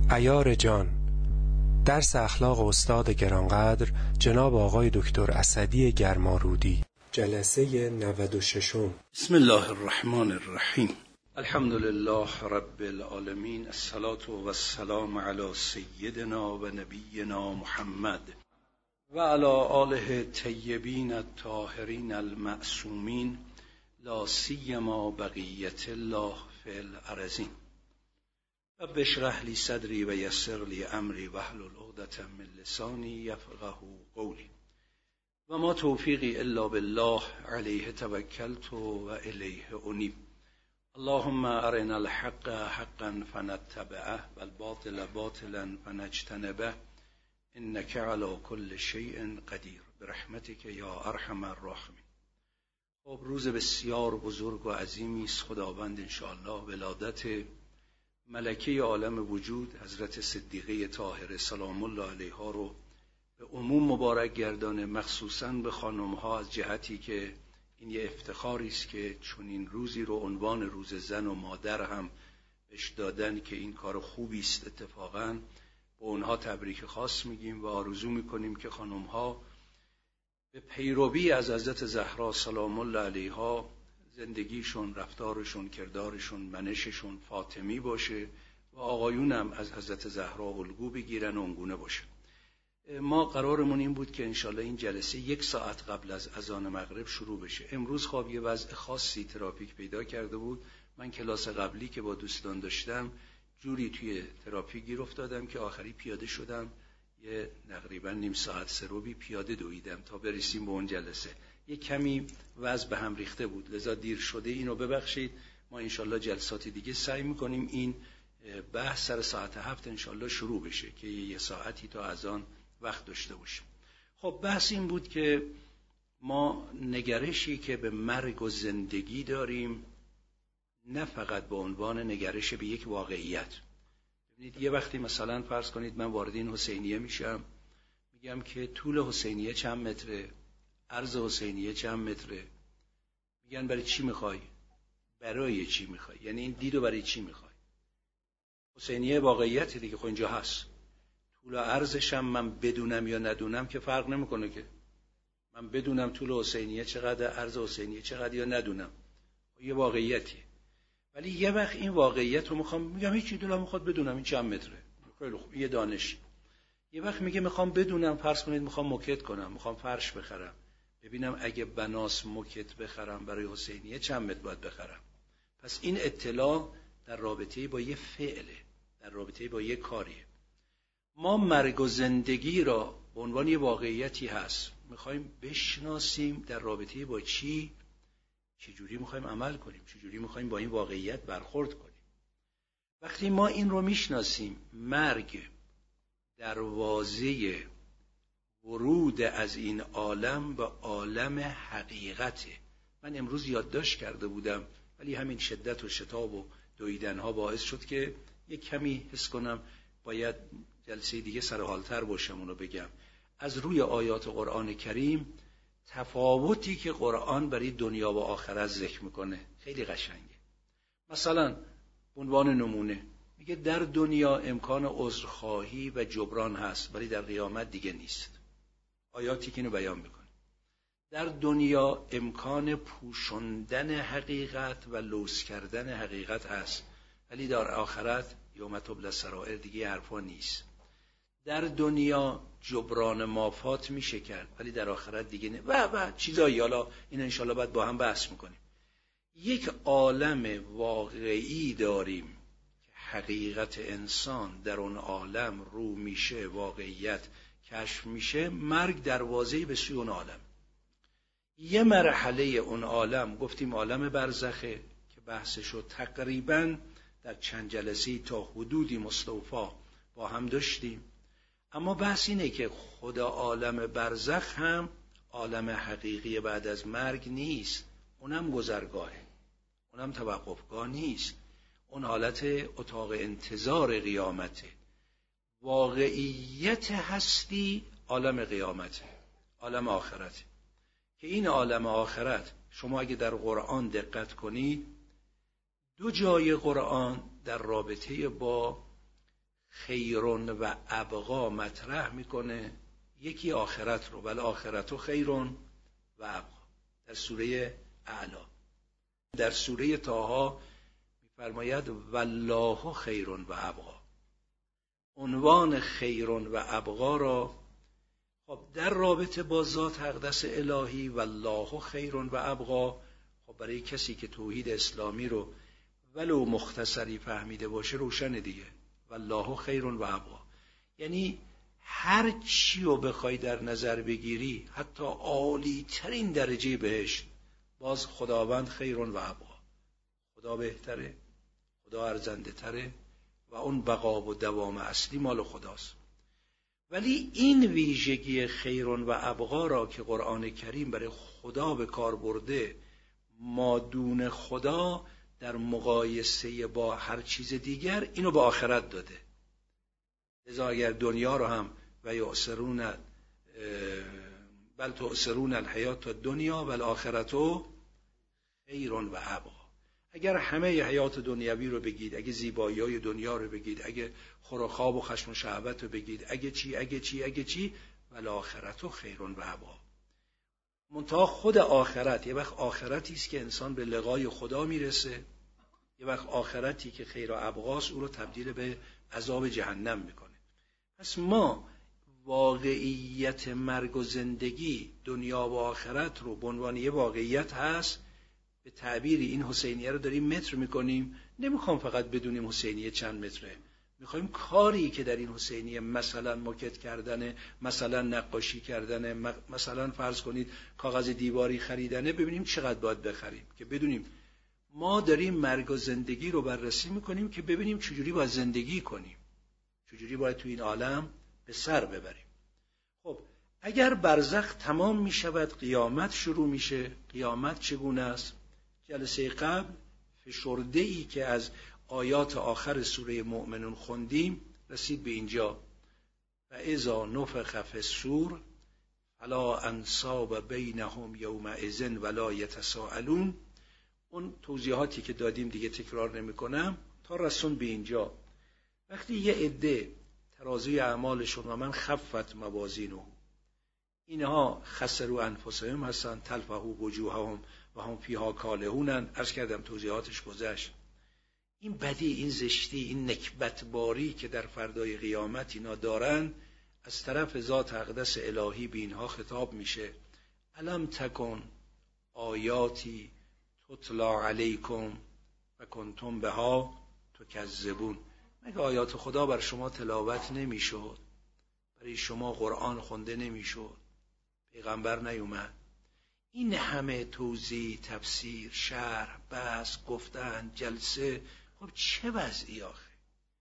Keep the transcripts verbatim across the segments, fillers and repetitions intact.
عیار جان، درس اخلاق استاد گرانقدر جناب آقای دکتر اسدی گرمارودی، جلسه نود و ششم. بسم الله الرحمن الرحیم. الحمد لله رب العالمین، الصلاة و السلام علی سیدنا و نبینا محمد و علی آله طیبین الطاهرین المعصومین، لا سیما بقیت الله فی الارضین. رب اشرح لی صدری و یسر لی امری واحلل عقدة من لسانی یفقهوا قولی. و ما توفیقی الا بالله، علیه توکلت و الیه انیب. اللهم ارنا الحق حقا فنتبعه و الباطل باطلا فنجتنبه، انک علی کل شیء قدیر برحمتک یا ارحم الراحمین. خب، روز بسیار بزرگ و عظیمی است. خداوند انشاءالله ولادت ملکه عالم وجود حضرت صدیقه طاهره سلام الله علیها رو به عموم مبارک گردانه، مخصوصاً به خانم‌ها، از جهتی که این یه افتخاری است که چون این روزی رو عنوان روز زن و مادر هم بهش دادن که این کار خوبی است. اتفاقاً به اونها تبریک خاص میگیم و آرزو میکنیم که خانم‌ها به پیروی از حضرت زهرا سلام الله علیها زندگیشون، رفتارشون، کردارشون، منششون فاطمی باشه و آقایون هم از حضرت زهرا الگو بگیرن و اونگونه باشه. ما قرارمون این بود که انشالله این جلسه یک ساعت قبل از اذان مغرب شروع بشه. امروز خواب یه وضع خاصی ترافیک پیدا کرده بود. من کلاس قبلی که با دوستان داشتم جوری توی ترافیک گیر افتادم که آخری پیاده شدم، یه تقریبا نیم ساعت سروبی پیاده دویدم تا برسیم به اون جلسه. یه کمی وضع به هم ریخته بود، لذا دیر شده، اینو ببخشید. ما انشالله جلسات دیگه سعی میکنیم این بحث سر ساعت هفت انشالله شروع بشه که یه ساعتی تا اذان وقت داشته باشیم. خب، بحث این بود که ما نگرشی که به مرگ و زندگی داریم، نه فقط به عنوان نگرش به یک واقعیت. ببینید، یه وقتی مثلا فرض کنید من وارد این حسینیه میشم، میگم که طول حسینیه چند متره، عرض حسینیه چند متره. میگن برای چی میخوای؟ برای چی میخوای؟ یعنی این دیدو برای چی میخوای؟ حسینیه واقعیت دیگه، خب اینجا هست. طول و عرضش هم من بدونم یا ندونم که فرق نمیکنه که. من بدونم طول حسینیه چقدر، عرض حسینیه چقدر یا ندونم، یه واقعیتیه. ولی یه وقت این واقعیت رو میخوام، میگم هیچی، دلم میخواد بدونم این چند متره. خیلی خوب، یه دانش. یه وقت میگه میخوام بدونم، فرض کنید میخوام موکت کنم، میخوام فرش بخرم، ببینم اگه بناس موکت بخرم برای حسینیه چند متر باید بخرم. پس این اطلاع در رابطه با یه فعله، در رابطه با یه کاریه. ما مرگ و زندگی را به عنوان یه واقعیتی هست میخوایم بشناسیم. در رابطه با چی؟ چجوری میخوایم عمل کنیم؟ چجوری میخوایم با این واقعیت برخورد کنیم؟ وقتی ما این رو میشناسیم، مرگ دروازه ورود از این عالم به عالم حقیقته. من امروز یادداشت کرده بودم، ولی همین شدت و شتاب و دویدنها باعث شد که یک کمی حس کنم باید جلسه دیگه سرحالتر باشم. اونو بگم از روی آیات قرآن کریم تفاوتی که قرآن برای دنیا و آخرت ذکر میکنه خیلی قشنگه. مثلا به عنوان نمونه میگه در دنیا امکان عذرخواهی و جبران هست، ولی در قیامت دیگه نیست. آیاتی که اینو بیان میکنه. در دنیا امکان پوشوندن حقیقت و لوث کردن حقیقت هست، ولی در آخرت یوم تبلی السرائر دیگه حرفا نیست. در دنیا جبران مافات میشه کرد، ولی در آخرت دیگه نه. و و چیزایی، حالا این انشالله بعد با هم بحث میکنیم. یک عالم واقعی داریم که حقیقت انسان در اون عالم رو میشه، واقعیت کشف میشه. مرگ دروازه‌ای به سوی اون عالم. یه مرحله اون عالم گفتیم عالم برزخه که بحثشو تقریباً در چند جلسه‌ای تا حدودی مستوفا با هم داشتیم. اما بحث اینه که خدا عالم برزخ هم عالم حقیقی بعد از مرگ نیست. اونم گذرگاهه، اونم توقفگاه نیست. اون حالت اتاق انتظار قیامته. واقعیت هستی عالم قیامته، عالم آخرته. که این عالم آخرت شما اگه در قرآن دقت کنید، دو جای قرآن در رابطه با خیرون و ابقا مطرح میکنه، یکی آخرت رو، بل آخرت و خیرون و ابقا در سوره اعلی. در سوره طه میفرماید والله خیرون و ابقا. عنوان خیرون و ابقا را خب در رابطه با ذات اقدس الهی والله خیرون و ابقا، خب برای کسی که توحید اسلامی رو ولو مختصری فهمیده باشه روشن دیگه. والله خیرون و ابقا یعنی هر چی رو بخوای در نظر بگیری، حتی عالی ترین درجه بهشت، باز خداوند خیرون و ابقا، خدا بهتره، خدا ارزنده تره و اون بقا و دوام اصلی مال خداست. ولی این ویژگی خیرون و ابقا را که قرآن کریم برای خدا به کار برده، مادون خدا در مقایسه با هر چیز دیگر اینو به آخرت داده. لذا اگر دنیا رو هم و یؤثرون بل تؤثرون الحیات الدنیا و الآخرت خیرون و ابقا، اگر همه حیات دنیوی رو بگید، اگه زیبایی‌های دنیا رو بگید، اگه خور و خواب و خشم و شهوت رو بگید، اگه چی اگه چی اگه چی و الآخرت خیرون و ابقا. منتها خود آخرت یه وقت آخرتی است که انسان به لقای خدا میرسه، یه وقت آخرتی که خیر و ابقاست او رو تبدیل به عذاب جهنم میکنه. پس ما واقعیت مرگ و زندگی، دنیا و آخرت رو به عنوان یه واقعیت هست، به تعبیری این حسینیه رو داریم متر میکنیم. نمیخوام فقط بدونیم حسینیه چند متره، میخوایم کاری که در این حسینیه مثلا ماکت کردنه، مثلا نقاشی کردنه، مثلا فرض کنید کاغذ دیواری خریدنه، ببینیم چقدر باید بخریم که بدونیم ما داریم مرگ و زندگی رو بررسی میکنیم که ببینیم چجوری باید زندگی کنیم، چجوری باید تو این عالم به سر ببریم. خب اگر برزخ تمام میشود، قیامت شروع میشه. قیامت چگونه است؟ جلسه قبل فشرده ای که از آیات آخر سوره مؤمنون خوندیم رسید به اینجا: و اذا نفخ فی الصور فلا انساب بینهم یومئذ ولا یتساءلون. اون توضیحاتی که دادیم دیگه تکرار نمی کنم تا رسون به اینجا. وقتی یه عده ترازوی اعمالشون و من خفت موازینه، اینها خسروا انفسهم هستن، تلفحوا وجوههم و هم فیها کالهونن. عرض کردم توضیحاتش گذشت. این بدی، این زشتی، این نکبتباری که در فردای قیامت اینا دارن، از طرف ذات اقدس الهی به اینها خطاب میشه: الم تکن آیاتی تتلا علیکم و کنتم بها تکذبون. مگه آیات خدا بر شما تلاوت نمیشد؟ برای شما قرآن خونده نمیشد؟ پیغمبر نیومد؟ این همه توضیح، تفسیر، شرح، بحث، گفتن، جلسه، خب چه وضعی آخه؟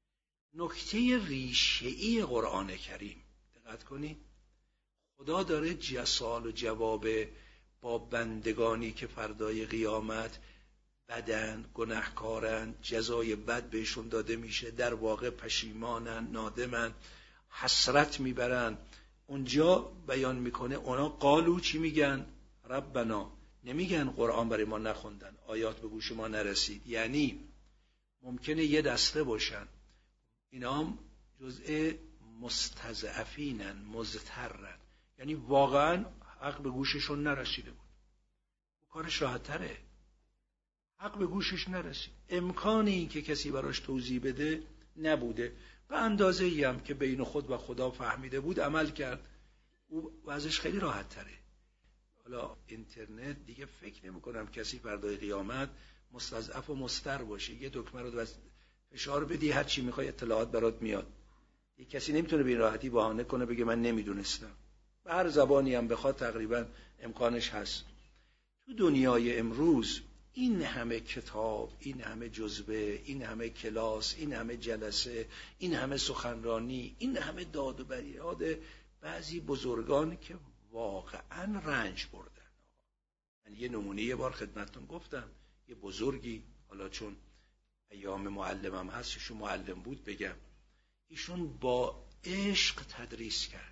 نکته ریشه‌ای قرآن کریم دقت کنید، خدا داره جسال و جواب با بندگانی که فردای قیامت بدن، گناهکارن، جزای بد بهشون داده میشه، در واقع پشیمانن، نادمن، حسرت میبرن. اونجا بیان میکنه اونا قالو چی میگن؟ ربنا. نمیگن قرآن برای ما نخوندن، آیات به گوش ما نرسید. یعنی ممکنه یه دسته باشن اینا هم جزء مستضعفینن، مضطرن، یعنی واقعا حق به گوششون نرسیده بود، کارش راحت تره، حق به گوشش نرسید، امکانی این که کسی براش توضیح بده نبوده، به اندازه ای هم که بین خود و خدا فهمیده بود عمل کرد، او وضعش خیلی راحت تره. حالا اینترنت دیگه فکر نمی کنم کسی فردای قیامت مستضعف و مضطر باشه، یه دکمه رو فشار بدی هر چی میخوای اطلاعات برات میاد. یه کسی نمیتونه به این راحتی بهانه کنه بگه من نمیدونستم. به هر زبانی هم بخواد تقریبا امکانش هست. تو دنیای امروز این همه کتاب، این همه جزوه، این همه کلاس، این همه جلسه، این همه سخنرانی، این همه داد و بیداد بعضی بزرگان که واقعا رنج بردن. من یه نمونه یه بار خدمتتون گفتم، یه بزرگی، حالا چون ایام معلمم هست ایشون معلم بود بگم، ایشون با عشق تدریس کرد.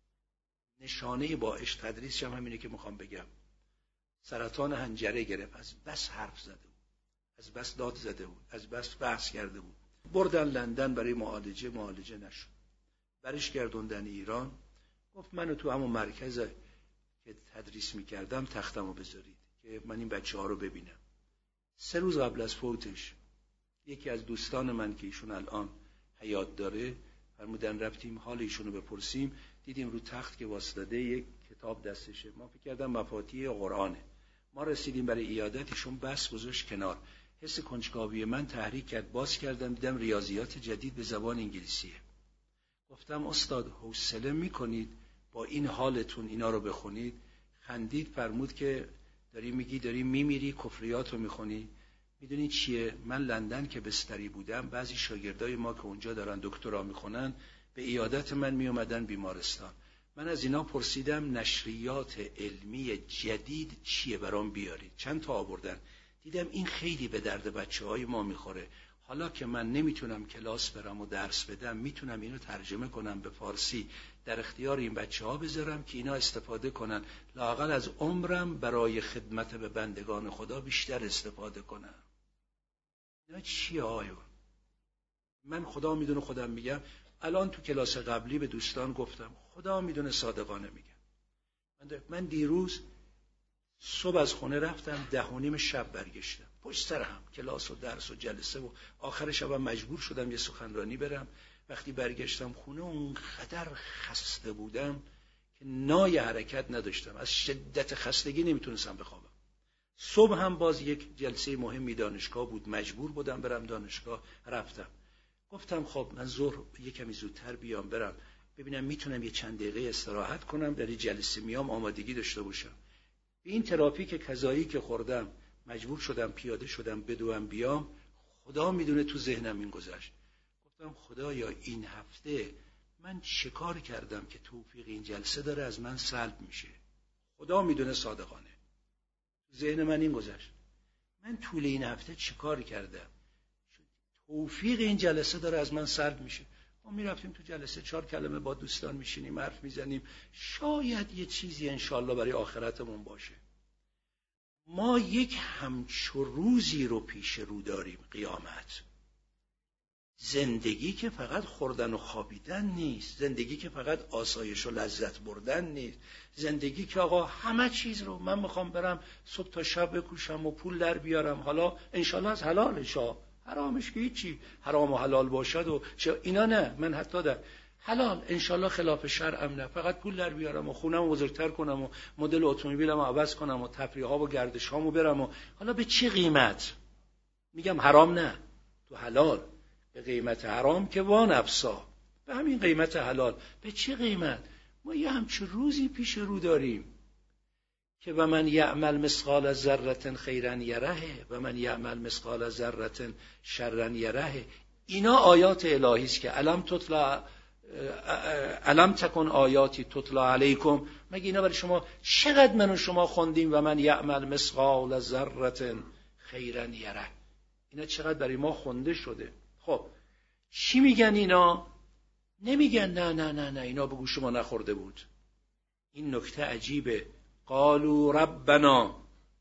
نشانه با عشق تدریس هم همینه که میخوام بگم. سرطان حنجره گرفت، از بس حرف زده بود، از بس داد زده بود، از بس بحث کرده بود. بردن لندن برای معالجه، معالجه نشد. برش گردوندن ایران. گفت منو تو همون مرکز که تدریس میکردم تختمو بذارید که من این بچه ها رو ببینم. سه روز قبل از فوتش یکی از دوستان من که ایشون الان حیات داره فرمودن رفتیم حال ایشونو بپرسیم، دیدیم رو تخت که واسطاده یک کتاب دستشه. ما فکر کردم مفاتیح قرآنه. ما رسیدیم برای عیادت، ایشون بس گذاشت کنار. حس کنجکاوی من تحریک کرد، باز کردم دیدم ریاضیات جدید به زبان انگلیسیه. گفتم استاد حوصله میکنید با این حالتون اینا رو بخونید؟ خندید، فرمود که داری میگی داری میمیری کفریات رو میخونی؟ میدونی چیه؟ من لندن که بستری بودم بعضی شاگردای ما که اونجا دارن دکترا میخونن به عیادت من میومدن بیمارستان. من از اینا پرسیدم نشریات علمی جدید چیه برام بیارید. چند تا آوردن. دیدم این خیلی به درد بچه‌های ما میخوره. حالا که من نمیتونم کلاس برم و درس بدم، میتونم اینو ترجمه کنم به فارسی در اختیار این بچه‌ها بذارم که اینا استفاده کنن، لااقل از عمرم برای خدمت به بندگان خدا بیشتر استفاده کنم. اینا چیه آیا؟ من خدا میدونه خودم میگم. الان تو کلاس قبلی به دوستان گفتم خدا میدونه صادقانه میگم. من دیروز صبح از خونه رفتم ده و نیم شب برگشتم، پشت سر هم کلاس و درس و جلسه و آخر شبم مجبور شدم یه سخنرانی برم. وقتی برگشتم خونه اونقدر خسته بودم که نای حرکت نداشتم، از شدت خستگی نمیتونستم بخوابم. صبح هم باز یک جلسه مهمی دانشگاه بود، مجبور بودم برم دانشگاه، رفتم. گفتم خب من ظهر یه کمی زودتر بیام برم ببینم میتونم یه چند دقیقه استراحت کنم، در این جلسه میام آمادگی داشته باشم. به این ترافیک کذایی که خوردم مجبور شدم پیاده شدم بدوم بیام. خدا میدونه تو ذهنم این گذشت. گفتم خدایا این هفته من چه کار کردم که توفیق این جلسه داره از من سلب میشه؟ خدا میدونه صادقانه. تو ذهن من این گذشت من طول این هفته چه کار کردم توفیق این جلسه داره از من سلب میشه. ما میرفتیم تو جلسه چهار کلمه با دوستان میشینیم حرف میزنیم، شاید یه چیزی انشالله برای آخرتمون باشه. ما یک همچو روزی رو پیش رو داریم، قیامت. زندگی که فقط خوردن و خوابیدن نیست، زندگی که فقط آسایش و لذت بردن نیست، زندگی که آقا همه چیز رو من میخوام برم صبح تا شب بکوشم و پول در بیارم، حالا انشالله از حلالش ها، حرامش که هیچی، حرام و حلال باشد و اینا نه. من حتی در حلال انشالله خلاف شرعم نه، فقط پول در بیارم و خونم بزرگتر کنم و مدل اتومبیلم عوض کنم و تفریح ها و گردش هامو برم و حالا به چه قیمت؟ میگم حرام نه، تو حلال به قیمت حرام که وان افسا، به همین قیمت حلال. به چه قیمت؟ ما یه همچه روزی پیش رو داریم که و من یعمل مثقال ذره خیرا یره و من یعمل مثقال ذره شرا یره. اینا آیات الهی است که الم تطلع الم تکن آیاتی تطلع علیکم. مگه اینا برای شما چقدر من و شما خوندیم و من یعمل مثقال ذره خیرا یره؟ اینا چقدر برای ما خونده شده. خب چی میگن اینا؟ نمیگن نه نه نه نه اینا به گوش ما نخورده بود. این نکته عجیبه. قالوا ربنا،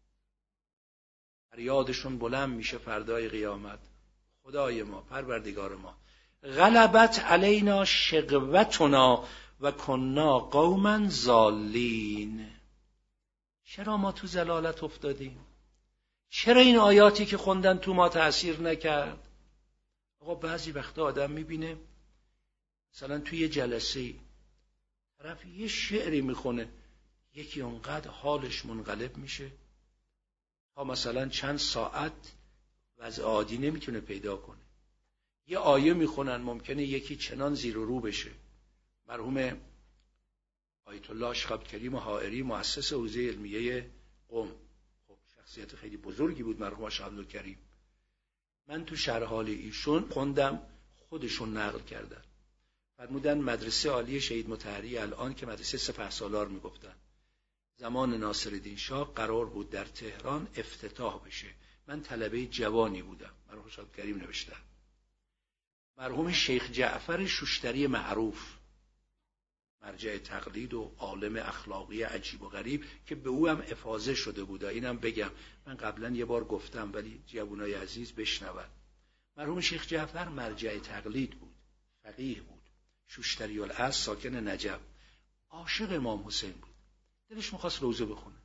فریادشون بلند میشه فردای قیامت. خدای ما، پروردگار ما، غلبت علینا شقوتنا و کنا قوما ضالین. چرا ما تو ضلالت افتادیم؟ چرا این آیاتی که خوندن تو ما تأثیر نکرد؟ آقا بعضی وقتا آدم میبینه مثلا توی یه جلسه طرف یه شعری میخونه، یکی اونقدر حالش منقلب میشه تا مثلا چند ساعت وضع عادی نمیتونه پیدا کنه. یه آیه میخونن ممکنه یکی چنان زیر و رو بشه. مرحوم آیت الله شیخ عبدالکریم حائری مؤسس حوزه علمیه قم، خب شخصیت خیلی بزرگی بود مرحوم شیخ عبدالکریم. من تو شرح حال ایشون خوندم، خودشون نقل کردن. فرمودن مدرسه عالی شهید مطهری الان که مدرسه سپهسالار میگفتن، زمان ناصرالدین شاه قرار بود در تهران افتتاح بشه. من طلبه جوانی بودم. مرحوم شیخ عبدالکریم نوشتن. مرحوم شیخ جعفر شوشتری معروف، مرجع تقلید و عالم اخلاقی عجیب و غریب که به او هم افاضه شده بود. اینم بگم من قبلا یه بار گفتم ولی جوانای عزیز بشنون. مرحوم شیخ جعفر مرجع تقلید بود، فقیه بود، شوشتری الاصل، ساکن نجف، عاشق امام حسین بود، دلش می‌خواست روزه بخونه.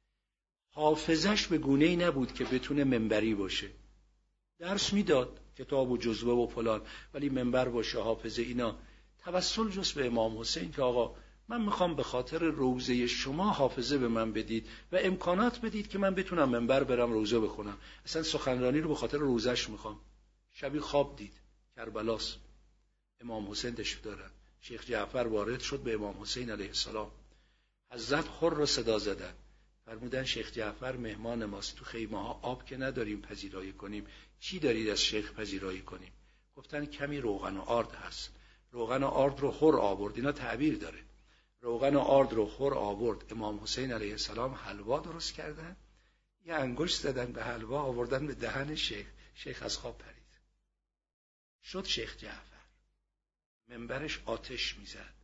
حافظش به گونه‌ای نبود که بتونه منبری باشه. درس میداد، کتاب و جزوه و فلان، ولی منبر باشه، حافظه، اینا. توسل جز به امام حسین که آقا من میخوام به خاطر روزه شما حافظه به من بدید و امکانات بدید که من بتونم منبر برم روزه بخونم. اصلا سخنرانی رو به خاطر روزش میخوام. شبی خواب دید، کربلاس، امام حسین تشریف دارن. شیخ جعفر وارد شد به امام حسین علیه السلام. حضرت خور رو صدا زدن، فرمودن شیخ جعفر مهمان ماست، تو خیمه ها آب که نداریم پذیرایی کنیم، چی دارید از شیخ پذیرایی کنیم؟ گفتن کمی روغن و آرد هست. روغن و آرد رو خور آورد، اینا تعبیر داره. روغن و آرد رو خور آورد، امام حسین علیه السلام حلوا درست کردن، یه انگشت زدن به حلوا، آوردن به دهن شیخ. شیخ از خواب پرید. شد شیخ جعفر، منبرش آتش میزد.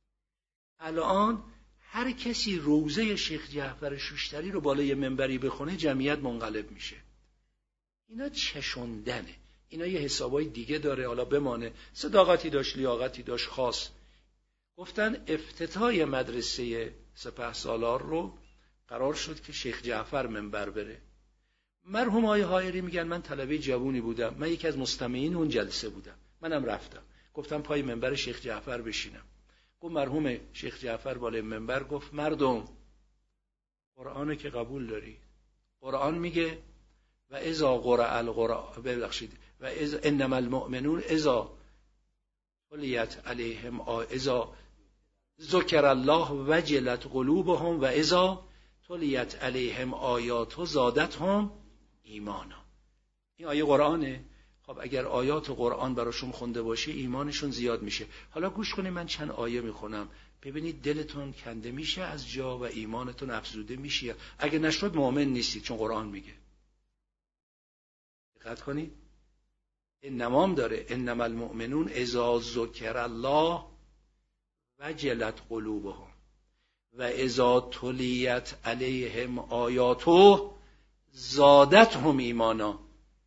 الان هر کسی روزه شیخ جعفر شوشتری رو بالای منبری بخونه جمعیت منقلب میشه. اینا چشوندنه، اینا یه حسابای دیگه داره، حالا بمانه. صداقتی داشت، لیاقتی داشت، خاص. گفتن افتتاح مدرسه سپهسالار رو قرار شد که شیخ جعفر منبر بره. مرحوم آقای حائری میگن من طلبه جوونی بودم، من یکی از مستمعین اون جلسه بودم، منم رفتم، گفتم پای منبر شیخ جعفر بشینم. گفت مرحوم شیخ جعفر بالای منبر گفت مردم، قرآن که قبول داری؟ قرآن میگه و اذا قرأ القرآن، ببخشید، و اذا انما المؤمنون اذا تلیت علیهم اذا ذکر الله وجلت قلوبهم و اذا تلیت علیهم آیاته زادتهم ایمانا. این آیه قرآنه. خب اگر آیات قرآن براشون خونده باشه ایمانشون زیاد میشه. حالا گوش کنید، من چند آیه میخونم، ببینید دلتون کنده میشه از جا و ایمانتون افزوده میشه. اگر نشد مؤمن نیستید، چون قرآن میگه. دقت کنید، انمام داره، انما المؤمنون اذا ذکر الله وجلت قلوبهم و اذا تلیت علیهم آیاته زادتهم ایمانا.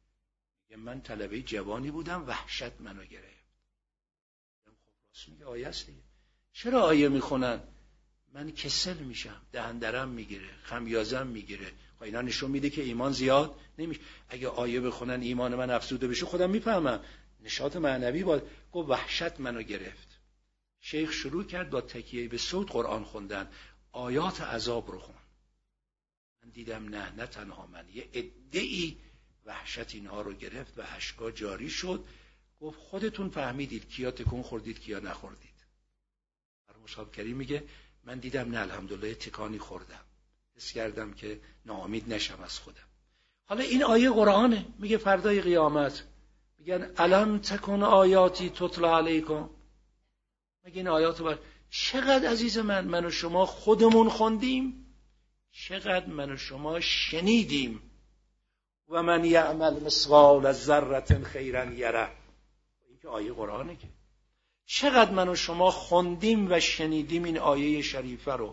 من طلبه جوانی بودم، وحشت منو گرفت. خب راست میگه، آیه است دیگه. چرا آیه میخونن؟ من کسل میشم، دهندرم میگیره، خمیازم میگیره. خب اینا نشون میده که ایمان زیاد نمیشه. اگه آیه بخونن ایمان من افزوده بشه، خودم میفهمم نشاط معنوی بود. گفت وحشت منو گرفت. شیخ شروع کرد با تکیه به صوت قرآن خوندن، آیات عذاب رو خوند. من دیدم نه نه تنها من، یه عده‌ای وحشت اینها رو گرفت و اشکا جاری شد. گفت خودتون فهمیدید کیا تکون خوردید کیا نخوردید. مرحوم صاحب کریم میگه من دیدم نه الحمدلله تکانی خوردم، حس کردم که ناامید نشم از خودم. حالا این آیه قرآنه، میگه فردای قیامت میگن الم تکن آیاتی تتلا علیکم. میگه این آیات بر چقدر عزیز من من و شما خودمون خوندیم، چقدر من و شما شنیدیم. و من یعمل مثقال ذره خیرا یره. این که آیه قرآنه. که چقدر من و شما خوندیم و شنیدیم این آیه شریفه رو،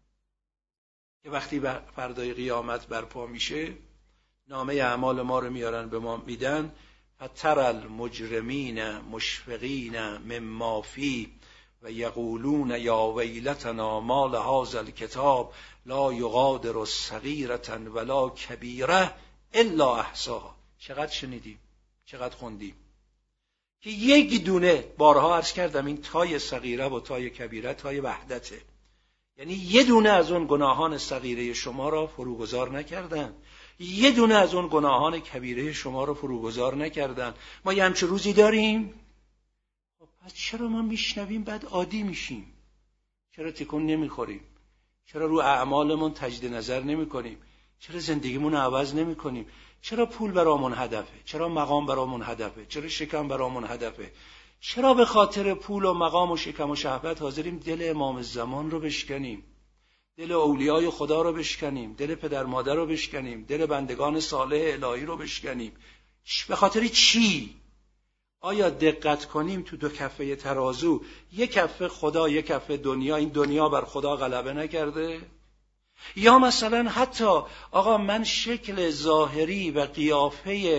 که وقتی فردای قیامت برپا میشه نامه اعمال ما رو میارن به ما میدن. فتر المجرمین مشفقین مما فی و یقولون یا ویلتنا ما لهذا الکتاب لا یغادر صغیرة ولا کبیره الا احصاها. چقدر شنیدیم، چقدر خوندیم که یک دونه، بارها عرض کردم این تای صغیره و تای کبیره تای وحدته، یعنی یه دونه از اون گناهان صغیره شما را فروگذار نکردن، یه دونه از اون گناهان کبیره شما را فروگذار نکردن. ما یه همچه روزی داریم. خب پس چرا ما میشنویم بعد عادی میشیم؟ چرا تکون نمیخوریم؟ چرا رو اعمالمون تجدید نظر نمی کنیم؟ چرا زندگیمون رو عوض نمی کنیم؟ چرا پول برامون هدفه؟ چرا مقام برامون هدفه؟ چرا شکم برامون هدفه؟ چرا به خاطر پول و مقام و شکم و شهوت حاضریم دل امام الزمان رو بشکنیم، دل اولیای خدا رو بشکنیم، دل پدر مادر رو بشکنیم، دل بندگان صالح الهی رو بشکنیم؟ به خاطر چی؟ آیا دقت کنیم تو دو کفه ترازو، یک کفه خدا یک کفه دنیا، این دنیا بر خدا غلبه نکرده؟ یا مثلا حتی آقا من شکل ظاهری و قیافه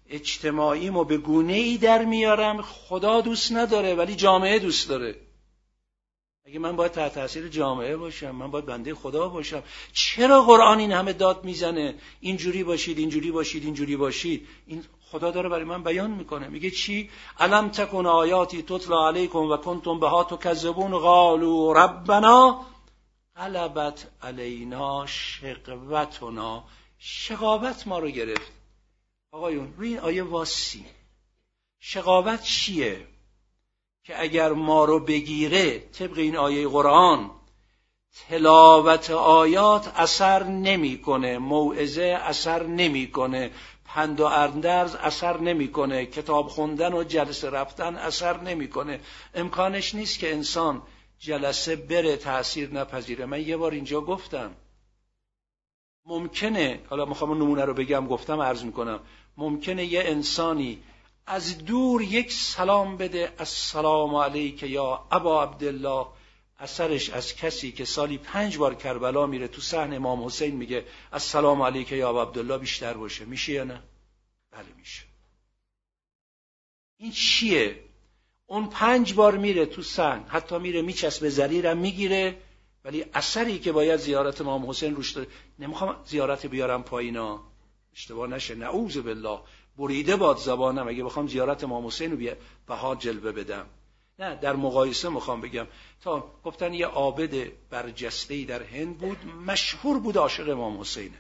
اجتماعیمو به گونه‌ای در میارم خدا دوست نداره ولی جامعه دوست داره. اگه من باید تحت تاثیر جامعه باشم، من باید بنده خدا باشم، چرا قرآن این همه داد میزنه اینجوری باشید، اینجوری باشید، اینجوری باشید؟ این خدا داره برای من بیان میکنه. میگه چی؟ الم تکن آیاتی تتلا علیکم و کنتم بها تکذبون قالوا ربنا غلبت علینا شقوتنا. شقاوت ما رو گرفت. آقایون روی این آیه واسی. شقاوت چیه؟ که اگر ما رو بگیره طبق این آیه قرآن تلاوت آیات اثر نمیکنه، موعظه اثر نمیکنه، پند و اندرز اثر نمیکنه، کتاب خوندن و جلسه رفتن اثر نمیکنه. امکانش نیست که انسان جلسه بره تأثیر نپذیره. من یه بار اینجا گفتم ممکنه، حالا میخوام نمونه رو بگم، گفتم عرض میکنم، ممکنه یه انسانی از دور یک سلام بده، السلام علیک یا ابا عبدالله، اثرش از کسی که سالی پنج بار کربلا میره تو صحن امام حسین میگه السلام علیک یا ابا عبدالله بیشتر باشه. میشه یا نه؟ بله میشه. این چیه؟ اون پنج بار میره تو صحن، حتی میره میچسبه زریرم میگیره، ولی اثری که باید زیارت امام حسین روش داره. نمیخوام زیارت بیارم پایینا، اشتباه نشه، نعوذ بالله، بریده باد زبانم اگه بخوام زیارت امام حسین رو بها جلوه بدم. نه، در مقایسه میخوام بگم. تا گفتن یه عابد برجسته‌ای در هند بود، مشهور بود عاشق امام حسینه.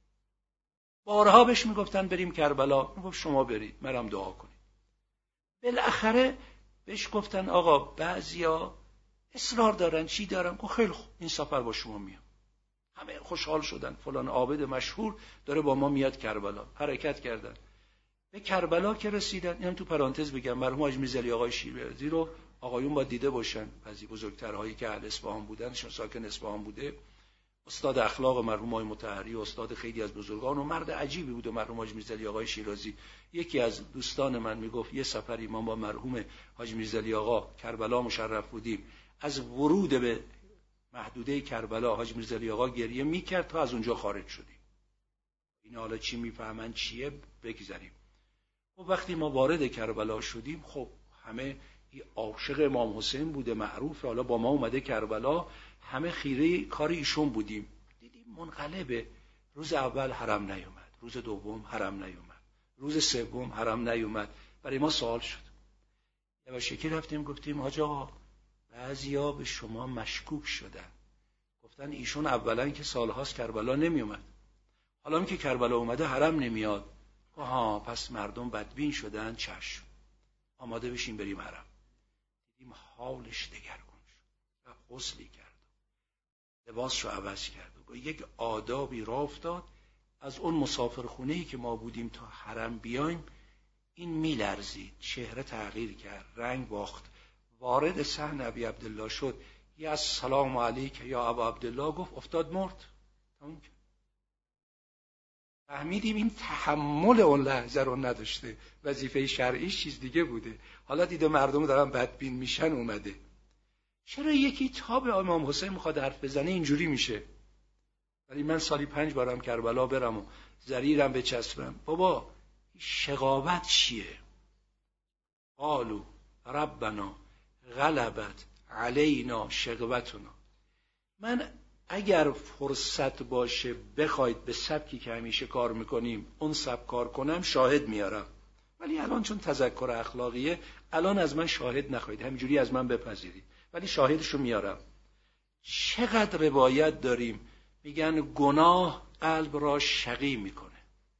بارها بهش میگفتن بریم کربلا، میگفت شما برید منم دعا کنید. بالاخره بهش گفتن آقا بعضیا اصرار دارن، چی دارن؟ گفت خیلی خوب این سفر با شما میام. همه خوشحال شدن، فلان عابد مشهور داره با ما میاد کربلا. حرکت کردن. به کربلا که رسیدن، اینم تو پرانتز بگم، مرحوم حاج میرزا علی آقای شیرازی رو آقایون با دیده باشن، بعضی بزرگترهایی که اهل اصفهان بودن، ساکن اصفهان بوده، استاد اخلاق مرحوم آقای مطهری، استاد خیلی از بزرگان و مرد عجیبی بود. مرحوم حاج میرزا علی آقای شیرازی، یکی از دوستان من میگفت یه سفری ما با مرحوم حاج میرزا علی آقا کربلا مشرف بودیم، از ورود به محدوده کربلا حاج میرزا علی آقا گریه میکرد تا از اونجا خارج شدیم. این حالا چی میفهمن چیه بگذاریم. و وقتی ما وارد کربلا شدیم، خب همه عاشق امام حسین بوده، معروفه، حالا با ما اومده کربلا، همه خیره کار ایشون بودیم. دیدیم منقلبه. روز اول حرم نیومد، روز دوم حرم نیومد، روز سوم حرم نیومد. برای ما سوال شد. یه شکی رفتیم گفتیم حاج آقا بعضیا به شما مشکوک شدن، گفتن ایشون اولا که سالهاست کربلا نمیومد، حالا که کربلا اومده حرم نمیاد. آها پس مردم بدبین شدن، چشم آماده بشین بریم حرم. دیدیم حالش دگرگون شد و غسلی کرد، لباسش رو عوض کرد و یک آدابی راه افتاد. از اون مسافرخونه‌ای که ما بودیم تا حرم بیایم این میلرزید، چهره تغییر کرد، رنگ باخت. وارد صحن ابی عبدالله شد، یا السلام علیک یا ابا عبدالله گفت، افتاد مرد. تموم کرد. فهمیدیم این تحمل اون لحظه رو نداشته، وظیفه شرعیش چیز دیگه بوده. حالا دیده مردم دارن بدبین میشن اومده. چرا یکی تا به امام حسین میخواد حرف بزنه اینجوری میشه؟ ولی من سالی پنج بارم کربلا برم و زریرم بچسبم. بابا شقاوت چیه؟ قالوا ربنا غلبت علینا شقوتنا. من اگر فرصت باشه بخواید به سبکی که همیشه کار میکنیم اون سبک کار کنم، شاهد میارم. ولی الان چون تذکر اخلاقیه، الان از من شاهد نخواهید، همینجوری از من بپذیرید، ولی شاهدشو میارم. چقدر روایت داریم میگن گناه قلب را شقی میکنه.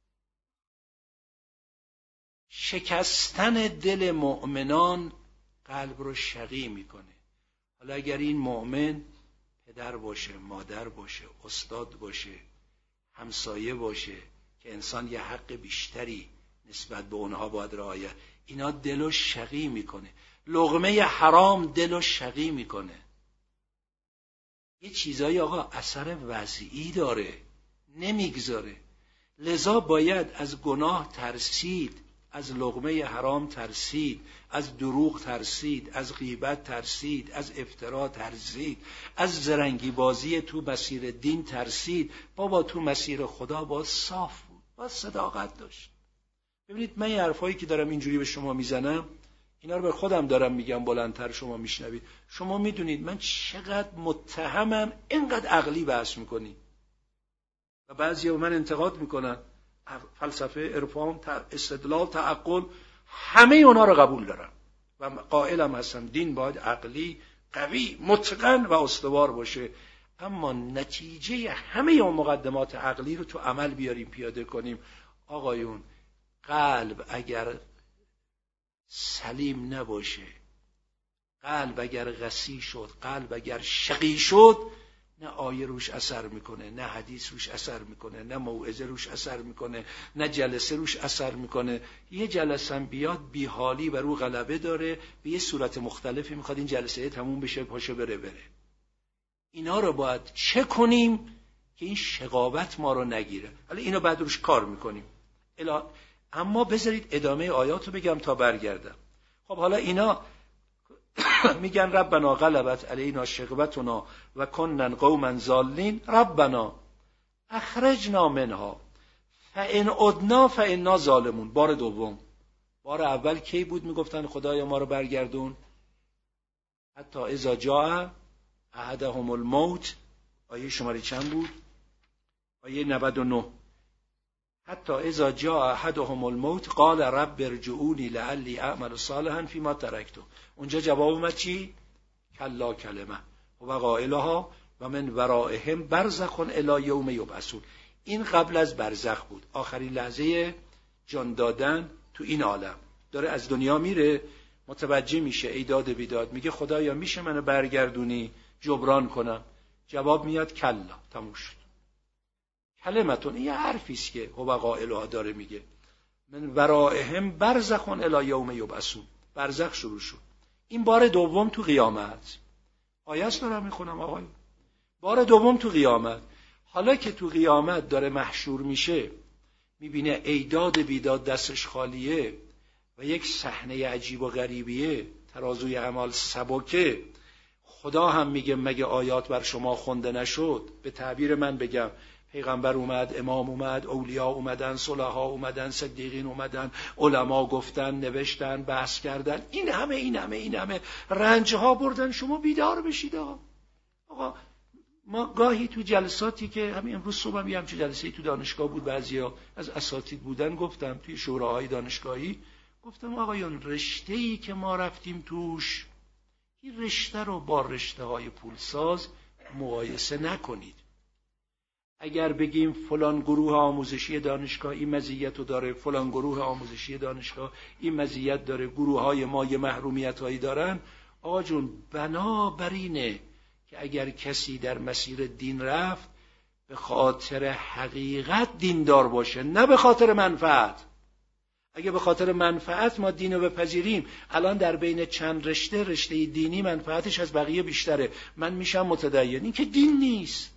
شکستن دل مؤمنان قلب رو شقی میکنه. حالا اگر این مؤمن پدر باشه، مادر باشه، استاد باشه، همسایه باشه که انسان یه حق بیشتری نسبت به اونها باید رعایت، اینا دلو شقی میکنه. لقمه حرام دلو شقی میکنه. یه چیزایی آقا اثر وضعی داره، نمیگذاره. لذا باید از گناه ترسید، از لقمه حرام ترسید، از دروغ ترسید، از غیبت ترسید، از افترا ترسید، از زرنگی بازی تو مسیر دین ترسید. بابا تو مسیر خدا باید صاف بود، باید صداقت داشت. ببینید من این حرفایی که دارم اینجوری به شما میزنم، اینا رو به خودم دارم میگم، بلندتر شما میشنوید. شما میدونید من چقدر متهمم اینقدر عقلی بحث میکنی. و بعضی به من انتقاد میکنن، فلسفه، عرفان، استدلال، تعقل، همه اونا رو قبول دارم و قائلم هستم دین باید عقلی، قوی، متقن و استوار باشه. اما نتیجه همه اون مقدمات عقلی رو تو عمل بیاریم، پیاده کنیم. آقایون، قلب اگر سلیم نباشه، قلب اگر قسی شد، قلب اگر شقی شد، نه آیه روش اثر میکنه، نه حدیث روش اثر میکنه، نه موعظه روش اثر میکنه، نه جلسه روش اثر میکنه. یه جلسه هم بیاد بیحالی و رو غلبه داره، به یه صورت مختلفی میخواد این جلسه تموم بشه، پاشه بره بره. اینا رو باید چه کنیم که این شقاوت ما رو نگیره. حالا اینو بعد روش کار میکنیم. اما بذارید ادامه آیاتو بگم تا برگردم. خب حالا اینا میگن ربنا غلبت علینا شقوتنا و کنن قوما ضالین ربنا اخرجنا منها فان عدنا فانا ظالمون. بار دوم. بار اول کی بود میگفتن خدایا ما رو برگردون؟ حتی اذا جاء احدهم الموت. آیه شماره چند بود؟ آیه نود و نه. حتی اذا جاء احدهم الموت قال رب ارجعوني لعلی اعمل صالحا فيما ترکت. اونجا جواب اومد چی؟ کلا کلمه و قائلها و من ورائهم برزخ الی یوم یبعثون. این قبل از برزخ بود، آخرین لحظه جان دادن تو این عالم. داره از دنیا میره، متوجه میشه ایداد بیداد، میگه خدایا میشه منو برگردونی جبران کنم؟ جواب میاد کلا، تموم شد. کلمتون، این حرفی است که هو قائلها داره میگه. من ورائهم برزخ الی یوم یبعثون. برزخ شروع شد. این بار دوم تو قیامت. آیه است دارم میخونم آقای. بار دوم تو قیامت. حالا که تو قیامت داره محشور میشه، میبینه ایداد بیداد دستش خالیه و یک صحنه عجیب و غریبیه، ترازوی اعمال سبکه. خدا هم میگه مگه آیات بر شما خونده نشد؟ به تعبیر من بگم، پیغمبر اومد، امام اومد، اولیاء اومدن، صلحا اومدن، صدیقین اومدن، علما گفتن، نوشتن، بحث کردن، این همه این همه این همه رنجها بردن، شما بیدار بشید. آقا آقا ما گاهی تو جلساتی که همین امروز صبح هم یه همچه جلسه‌ای تو دانشگاه بود، بعضیا از اساتید بودن، گفتم توی شوراهای دانشگاهی، گفتم آقایان رشته‌ای که ما رفتیم توش، این رشته رو با رشته‌های پولساز مقایسه نکنید. اگر بگیم فلان گروه آموزشی دانشگاه این مزیت رو داره، فلان گروه آموزشی دانشگاه این مزیت داره، گروه های ما یه محرومیت هایی دارن، آقا جون بنابراینه که اگر کسی در مسیر دین رفت به خاطر حقیقت دیندار باشه، نه به خاطر منفعت. اگه به خاطر منفعت ما دین رو بپذیریم، الان در بین چند رشته، رشته دینی منفعتش از بقیه بیشتره، من میشم متدین. این که دین نیست.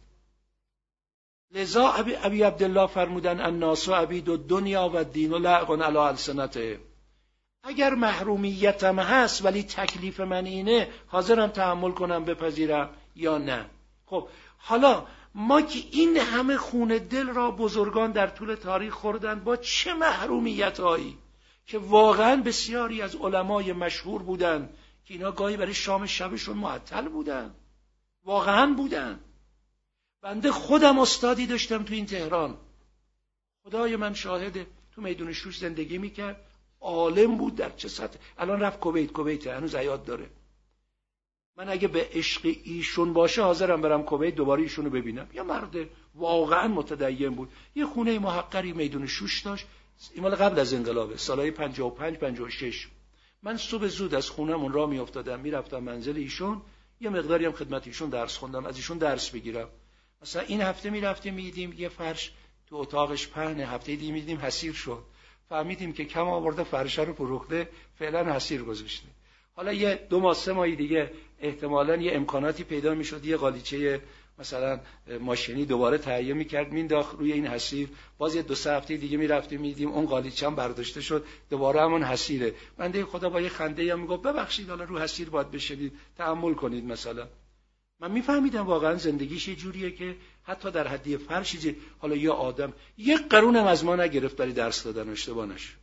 لذا ابی, ابی عبدالله فرمودن الناس عبید الدنیا و دین لعب علی السنته. اگر محرومیتم هست ولی تکلیف من اینه، حاضرم تحمل کنم بپذیرم یا نه. خب حالا ما که این همه خون دل را بزرگان در طول تاریخ خوردن، با چه محرومیت هایی که واقعا بسیاری از علمای مشهور بودن که اینا گاهی برای شام شبشون معطل بودن، واقعا بودن. بنده خودم استادی داشتم تو این تهران، خدای من شاهده، تو میدون شوش زندگی میکرد، عالم بود در چه سطح. الان رفت کویت، کویت هنوز حیات داره. من اگه به عشق ایشون باشه حاضرم برم کویت دوباره ایشون رو ببینم. یه مرد واقعا متدین بود، یه خونه محقری میدون شوش داشت. این مال قبل از انقلابه، سالهای پنجاه و پنج پنجاه و شش. من صبح زود از خونمون راه میافتادم میرفتم منزل ایشون، یه مقداری هم خدمت ایشون درس خوندم، از ایشون درس بگیرم. مثلا این هفته میرفتیم میدیدیم یه فرش تو اتاقش پهنه، هفته دیگه میدیدیم حسیر شد، فهمیدیم که کم آورده فرش رو فروخته، فعلا حسیر گذاشته. حالا یه دو ماه سه ماه دیگه احتمالاً یه امکاناتی پیدا میشد، یه قالیچه مثلا ماشینی دوباره تهیه میکرد مینداخت روی این حسیر، باز یه دو سه هفته دیگه میرفتیم میدیدیم اون قالیچه هم برداشته شد، دوباره همون حسیره. بنده خدا با یه خنده هم میگفت ببخشید حالا رو حسیر باید بشید، تحمل کنید. مثلا من میفهمیدم واقعا زندگیش یه جوریه که حتی در حدی فرشی، حالا یا آدم یک قرونم از ما نگرفت برای درس دادن و اشتباه نشه.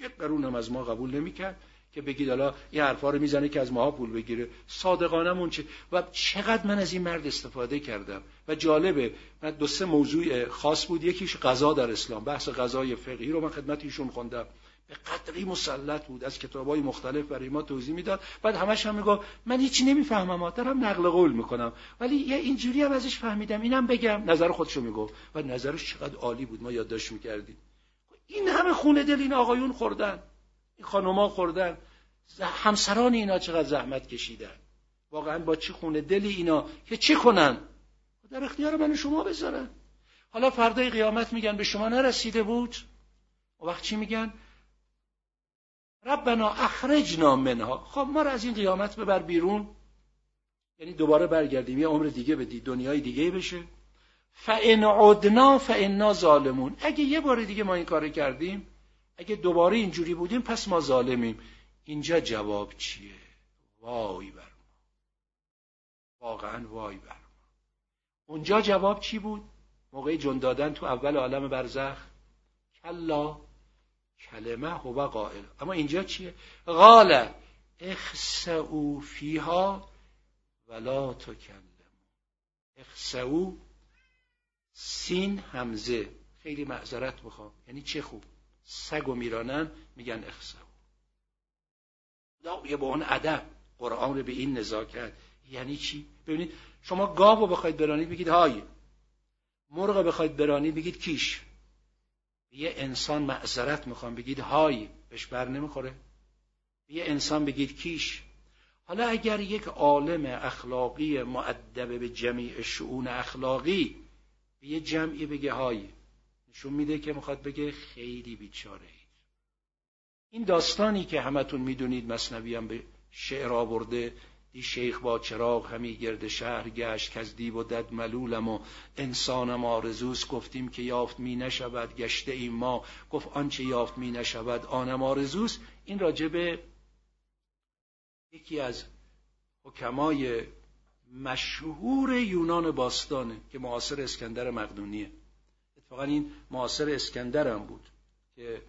یک قرون هم از ما قبول نمیکرد که بگید حالا این حرفا رو میزنه که از ماها پول بگیره. صادقانمون چه و چقدر من از این مرد استفاده کردم. و جالبه من دو سه موضوع خاص بود، یکیش قضا در اسلام، بحث قضای فقهی رو من خدمت ایشون خوندم، به قدری مسلط بود، از کتابای مختلف برای ما توضیح میداد. بعد همش هم میگه من هیچ نمیفهمم، دارم نقل قول میکنم، ولی یه اینجوری هم ازش فهمیدم، اینم بگم. نظر خودشو میگه و نظرش چقدر عالی بود، ما یادداشت میکردیم. این همه خونه دل این آقایون خوردن، این خانوما خوردن، همسران اینا چقدر زحمت کشیدن، واقعا با چه خونه دلی اینا که چه کنن در اختیار من و شما بذارن. حالا فردای قیامت میگن به شما نرسیده بود، و وقت چی میگن؟ ربنا اخرجنا منها. خب ما رو از این قیامت ببر بیرون، یعنی دوباره برگردیم یه عمر دیگه بدی، دنیای دیگه بشه. فان عدنا فانا ظالمون. اگه یه بار دیگه ما این کارو کردیم، اگه دوباره اینجوری بودیم، پس ما ظالمیم. اینجا جواب چیه؟ وای بر ما، واقعا وای بر ما. اونجا جواب چی بود؟ موقع جون دادن تو اول عالم برزخ، کلا کلمه هو قائل. اما اینجا چیه؟ قال اخسئوا فیها ولا تکلمون. اخسئوا، سین همزه، خیلی معذرت میخوام، یعنی چه خوب، سگو میرانن میگن اخسئوا. یه با اون ادب قرآن رو به این نزاکت. یعنی چی؟ ببینید شما گاو رو بخواید برانید بگید های، مرغ رو بخواید برانید بگید کیش. یه انسان معذرت میخوام بگید های، بهش بر نمیخوره. یه انسان بگید کیش. حالا اگر یک عالم اخلاقی مؤدب به جمیع شؤون اخلاقی به یه جمعی بگه های، نشون میده که میخواد بگه خیلی بیچاره اید. این داستانی که همتون میدونید مثنوی هم به شعر آورده، دی شیخ با چراغ همی گرد شهر گشت، کز دیو و دد ملولم و انسانم آرزوست. گفتیم که یافت می نشود، گشته ایم ما. گفت آنچه یافت می نشود آنم آرزوست. این راجب یکی از حکمای مشهور یونان باستانه که معاصر اسکندر مقدونیه. اتفاقا این معاصر اسکندر هم بود که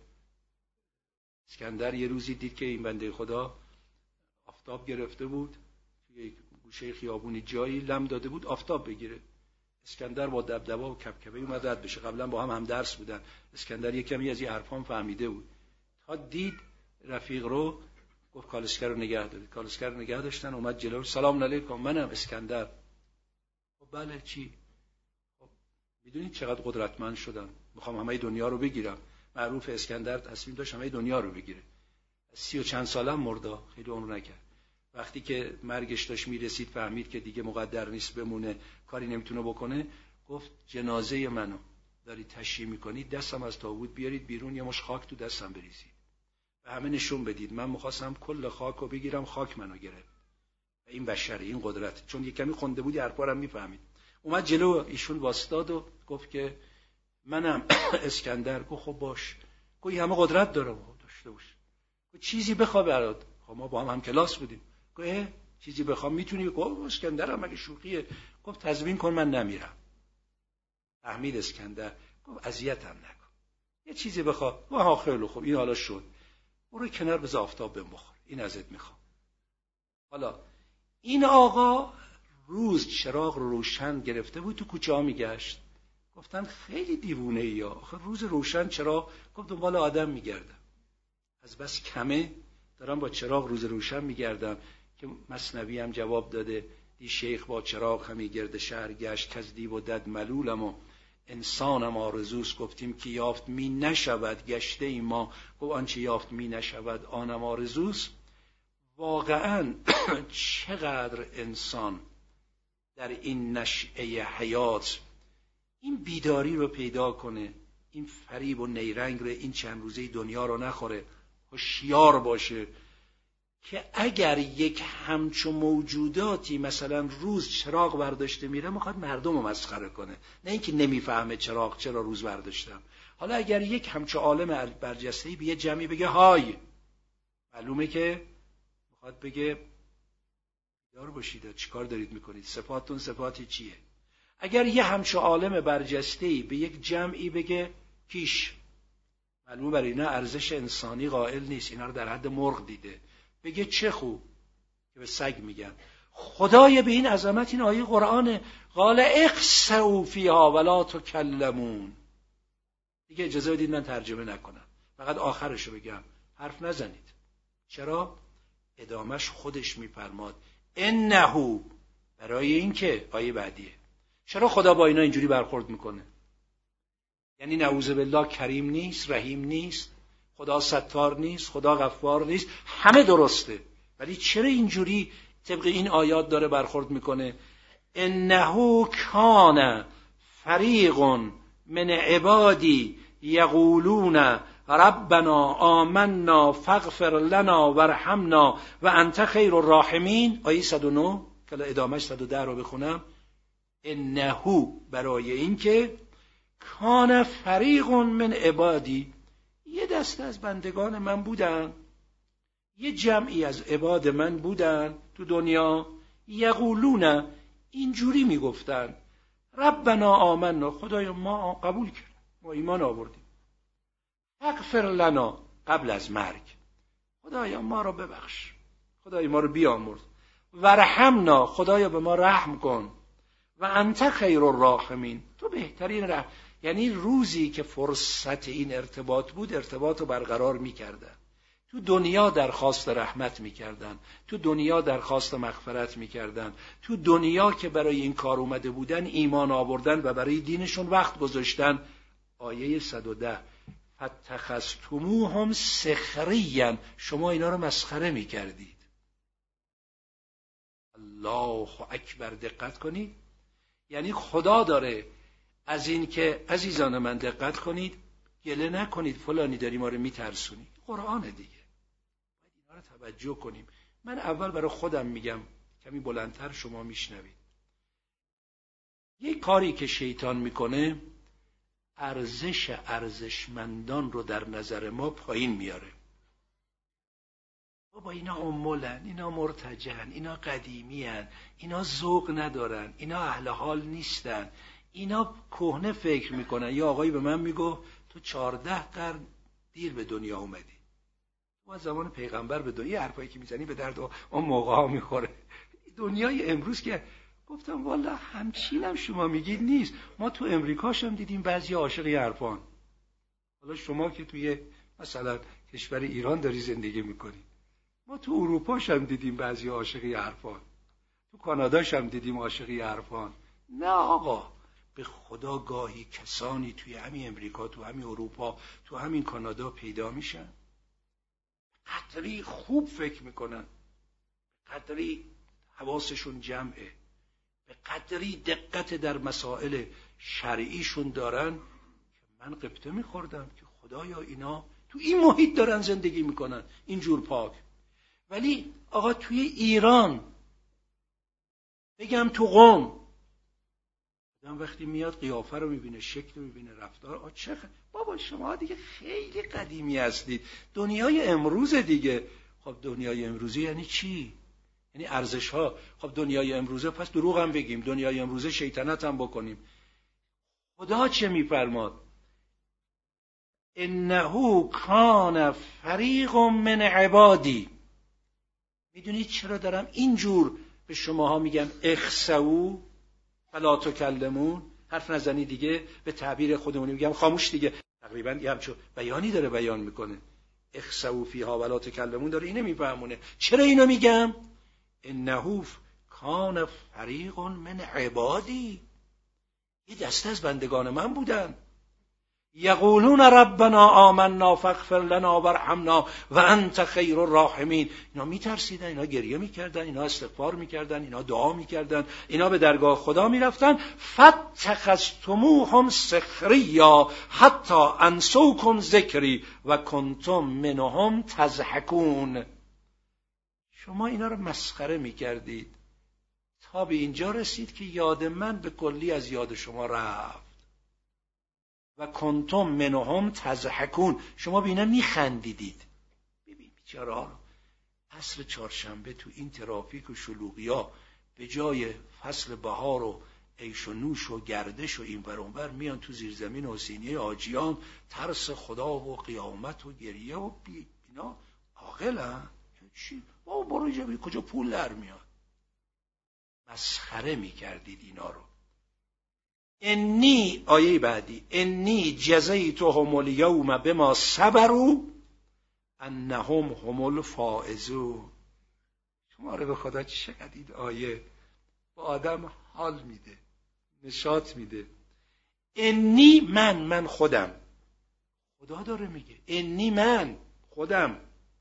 اسکندر یه روزی دید که این بنده خدا آفتاب گرفته بود، یک گوشه خیابونی جایی لم داده بود آفتاب بگیره. اسکندر با دبدبه و کبکبه اومد رد بشه. قبلا با هم هم درس بودن. اسکندر یک کمی از این حرفام فهمیده بود. تا دید رفیق رو، گفت کالسکر رو نگه دارید. کالسکر رو نگه داشتن. اومد جلو، سلام علیکم، منم اسکندر. خب بله چی؟ خب میدونید چقدر قدرتمند شدم، میخوام همه دنیا رو بگیرم. معروف اسکندر تصمیم داشت همه دنیا رو بگیره. سی و چند سالم مرده، خیلی عمر نکرد. وقتی که مرگش داشت میرسید فهمید که دیگه مقدر نیست بمونه، کاری نمیتونه بکنه. گفت جنازه منو دارید تشییع میکنید، دستم از تابوت بیارید بیرون، یه مش خاک تو دستم بریزید و همه نشون بدید من میخواستم کل خاک رو بگیرم، خاک منو گرفت. و این بشری، این قدرت، چون یه کمی خونده بودی حرفا رو میفهمید. اومد جلو ایشون واسطاد و گفت که منم اسکندر. گفت خب باش. گفت همه قدرت دارم. داشته باش. گفت چیزی بخوا برات. خب ما با هم هم کلاس بودیم. گفت چیزی بخوام میتونی؟ گفت اسکندرم مگه شوخیه. گفت تضمین کن من نمیرم. فهمید اسکندر. گفت اذیتم نکن، یه چیزی بخوا. گفت ها خیلی خوب، این حالا شد، برو کنار بذار آفتاب بهم بخور، این ازت میخوام. حالا این آقا روز چراغ رو روشن گرفته بود، تو کوچه ها میگشت. گفتن خیلی دیوونه ای یا آخه روز روشن چراغ. گفت دنبال آدم میگردم، از بس کمه دارم با چراغ روز روشن میگردم. که مثنوی هم جواب داده، دی شیخ با چراغ همی گرد شهر گشت، کز دیو و دد ملولم و انسانم آرزوست. گفتیم که یافت می نشود، گشته ای ما. گفت آنچه یافت می نشود آنم آرزوست. واقعا چقدر انسان در این نشأه حیات این بیداری رو پیدا کنه، این فریب و نیرنگ رو این چند روزه دنیا رو نخوره، هوشیار باشه که اگر یک همچو موجوداتی مثلا روز چراغ برداشته میره میخواد مردم رو مسخره کنه، نه اینکه نمیفهمه چراغ چرا روز برداشتم. حالا اگر یک همچو عالم برجسته‌ای به یه جمعی بگه های، معلومه که میخواد بگه بیدار باشید، چیکار دارید میکنید، صفاتون صفاتی چیه. اگر یه همچو عالم برجسته‌ای به یک جمعی بگه کیش، معلومه برای اینا ارزش انسانی قائل نیست، اینا رو در حد مرغ دیده. بگه چه خوب که به سگ میگن. خدای به این عظمت، این آیه قرآنه، قال اخسئوا فیها ولا تکلمون. دیگه اجازه بدید من ترجمه نکنم، فقط آخرشو بگم، حرف نزنید. چرا؟ ادامش خودش میفرماد انه، برای این که آیه بعدیه. چرا خدا با اینا اینجوری برخورد میکنه؟ یعنی نعوذ بالله کریم نیست، رحیم نیست، خدا ستار نیست، خدا غفار نیست، همه درسته، ولی چرا اینجوری طبق این آیات داره برخورد میکنه؟ انه کان فریق من عبادی یقولون ربنا آمنا فاغفر لنا وارحمنا و انت خیر الراحمین. آیه صد و نه که ادامهش صد و ده رو بخونم. انه، برای این که کان فریق من عبادی، یه دسته از بندگان من بودن، یه جمعی از عباد من بودن تو دنیا، یقولون، اینجوری میگفتن، ربنا آمنا، خدایا ما قبول کردیم، ما ایمان آوردیم، فاغفر لنا، قبل از مرگ، خدایا ما رو ببخش، خدایا ما رو بیامرز، ورحمنا، خدایا به ما رحم کن، و انت خیر الراحمین، تو بهترین رحم. یعنی روزی که فرصت این ارتباط بود، ارتباط رو برقرار میکردن. تو دنیا درخواست رحمت میکردن، تو دنیا درخواست مغفرت میکردن، تو دنیا که برای این کار اومده بودن ایمان آوردن و برای دینشون وقت گذاشتن. آیه صد و ده، فاتخذتموهم سخریا، شما اینا رو مسخره میکردید. الله اکبر، دقت کنید. یعنی خدا داره از این که عزیزان من دقت کنید، گله نکنید فلانی داری ما رو میترسونی، قرآنه دیگه، باید اینا رو توجه کنیم. من اول برای خودم میگم، کمی بلندتر شما میشنوید. یک کاری که شیطان میکنه، ارزش ارزشمندان رو در نظر ما پایین میاره. بابا اینا امولن، اینا مرتجعن، اینا قدیمیان، اینا ذوق ندارن، اینا اهل حال نیستن، اینا کهنه فکر میکنن. یا آقایی به من میگو تو چهارده قرن دیر به دنیا اومدی، تو از زمان پیغمبر به دنیا، حرفایی که میزنی به درد اون موقع ها میخوره. دنیای امروز که گفتم والا همچینم شما میگید نیست. ما تو امریکاش هم دیدیم بعضی عاشق عرفان. حالا شما که توی مثلا کشور ایران داری زندگی میکنی، ما تو اروپاش هم دیدیم بعضی عاشق عرفان، تو کاناداش هم دیدیم عاشق عرفان. نه آقا، به خدا گاهی کسانی توی همین امریکا، تو همین اروپا، تو همین کانادا پیدا میشن، قدری خوب فکر میکنن، قدری حواسشون جمعه، به قدری دقت در مسائل شرعیشون دارن که من قبطه میخوردم که خدایا اینا تو این محیط دارن زندگی میکنن اینجور پاک. ولی آقا توی ایران، بگم تو قم، آدم وقتی میاد قیافه رو میبینه، شکل رو میبینه، رفتار، آ چه خ... بابا شما دیگه خیلی قدیمی هستید، دنیای امروز دیگه. خب دنیای امروزی یعنی چی؟ یعنی ارزش ها. خب دنیای امروزه، پس دروغ هم بگیم، دنیای امروزه شیطنت هم بکنیم. خدا چه میفرماد؟ انه کان فریق من عبادی. میدونید چرا دارم اینجور به شماها میگم اخسئوا فلا تکلمون، حرف نزنی دیگه؟ به تعبیر خودمونی میگم خاموش دیگه. تقریبا یه همچون بیانی داره بیان میکنه. اخسئوا فیها ولا تکلمون داره اینو میفهمونه. چرا اینو میگم؟ انه کان فریق من عبادی، یه دسته از بندگان من بودن، یقولون ربنا آمنا فاغفر لنا وارحمنا و انت خیر الراحمین. اینا میترسیدن، اینا گریه میکردن، اینا استغفار میکردن، اینا دعا میکردن، اینا به درگاه خدا میرفتن. فاتخذتموهم سخریا حتی انسوکم ذکری و کنتم منهم تضحکون. شما اینا رو مسخره میکردید تا به اینجا رسید که یاد من به کلی از یاد شما رفت. و کنتم منهم تضحکون، شما به اینا میخندیدید. ببین بیچاره، عصر چهارشنبه تو این ترافیک و شلوغیا به جای فصل بهار و عیش و نوش و گردش و این ور اون ور میان تو زیرزمین حسینیه آجیان، ترس خدا و قیامت و گریه و بی اینا. عاقلن؟ چی؟ بابا برو اینجا، کجا پول در میاد؟ مسخره میکردید اینا رو. انی، آیه بعدی، انی جزیتهم الیوم بما صبروا انهم هم الفائزون. شما رو به خدا چقدر این آیه با آدم حال میده، نشاط میده. انی، من من خودم، خدا داره میگه انی من خودم،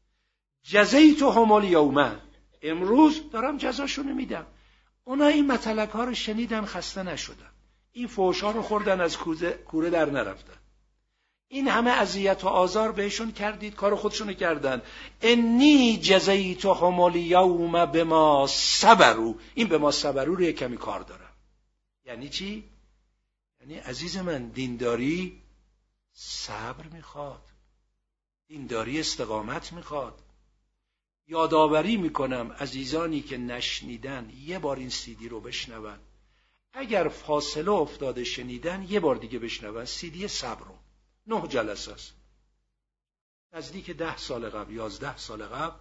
جزیتهم الیوم، امروز دارم جزاشونو میدم. اونا این مطلق ها رو شنیدن خسته نشدن، این فحش ها رو خوردن از کوره در نرفتن، این همه اذیت و آزار بهشون کردید، کار خودشونو کردن. انی جزیتهم الیوم بما صبروا، این بما صبروا رو کمی کار دارم. یعنی چی؟ یعنی عزیز من، دینداری صبر میخواد، دینداری استقامت میخواد. یادآوری میکنم عزیزانی که نشنیدن یه بار این سیدی رو بشنون، اگر فاصله افتاده شنیدن یه بار دیگه بشنون. سیدی صبر رو نه جلسه است، نزدیک ده سال قبل، یازده سال قبل،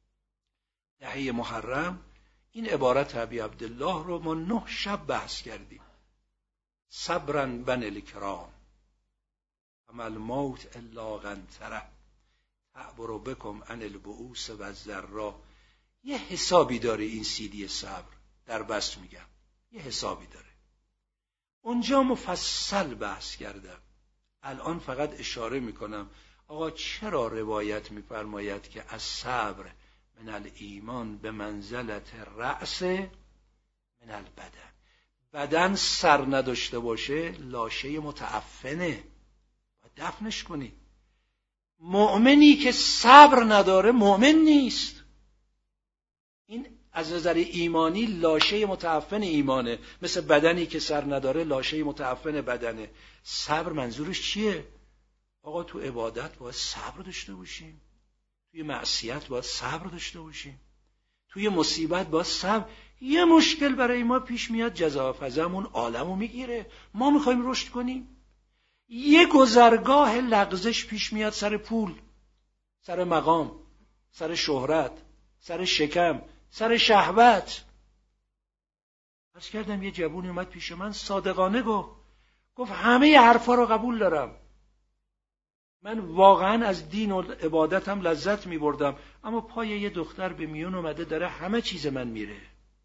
دهه محرم، این عبارت ابی عبدالله رو ما نه شب بحث کردیم. صبرا بن الکرام اما الموت الا قنطره تعبر بکم عن البؤوس و الذرا. یه حسابی داره این سیدی صبر، در بست میگم یه حسابی داره. اونجا مفصل بحث کردم، الان فقط اشاره میکنم. آقا چرا روایت میفرماید که از صبر من الایمان به منزلت رأس من البدن؟ بدن سر نداشته باشه لاشه متعفنه، باید دفنش کنی. مؤمنی که صبر نداره مؤمن نیست. این از نظر ایمانی لاشه متعفن ایمانه، مثل بدنی که سر نداره لاشه متعفن بدنه. صبر منظورش چیه؟ آقا تو عبادت باید صبر داشته باشیم، توی معصیت باید صبر داشته باشیم، توی مصیبت باید صبر. یه مشکل برای ما پیش میاد، جزافزمون عالمو میگیره، ما میخوایم رشد کنیم. یه گذرگاه لغزش پیش میاد، سر پول، سر مقام، سر شهرت، سر شکم، سر شهوت. عرض کردم یه جوونی اومد پیش من، صادقانه گفت گفت همه حرفا رو قبول دارم، من واقعا از دین و عبادتم لذت می بردم، اما پای یه دختر به میون اومده داره همه چیز من میره.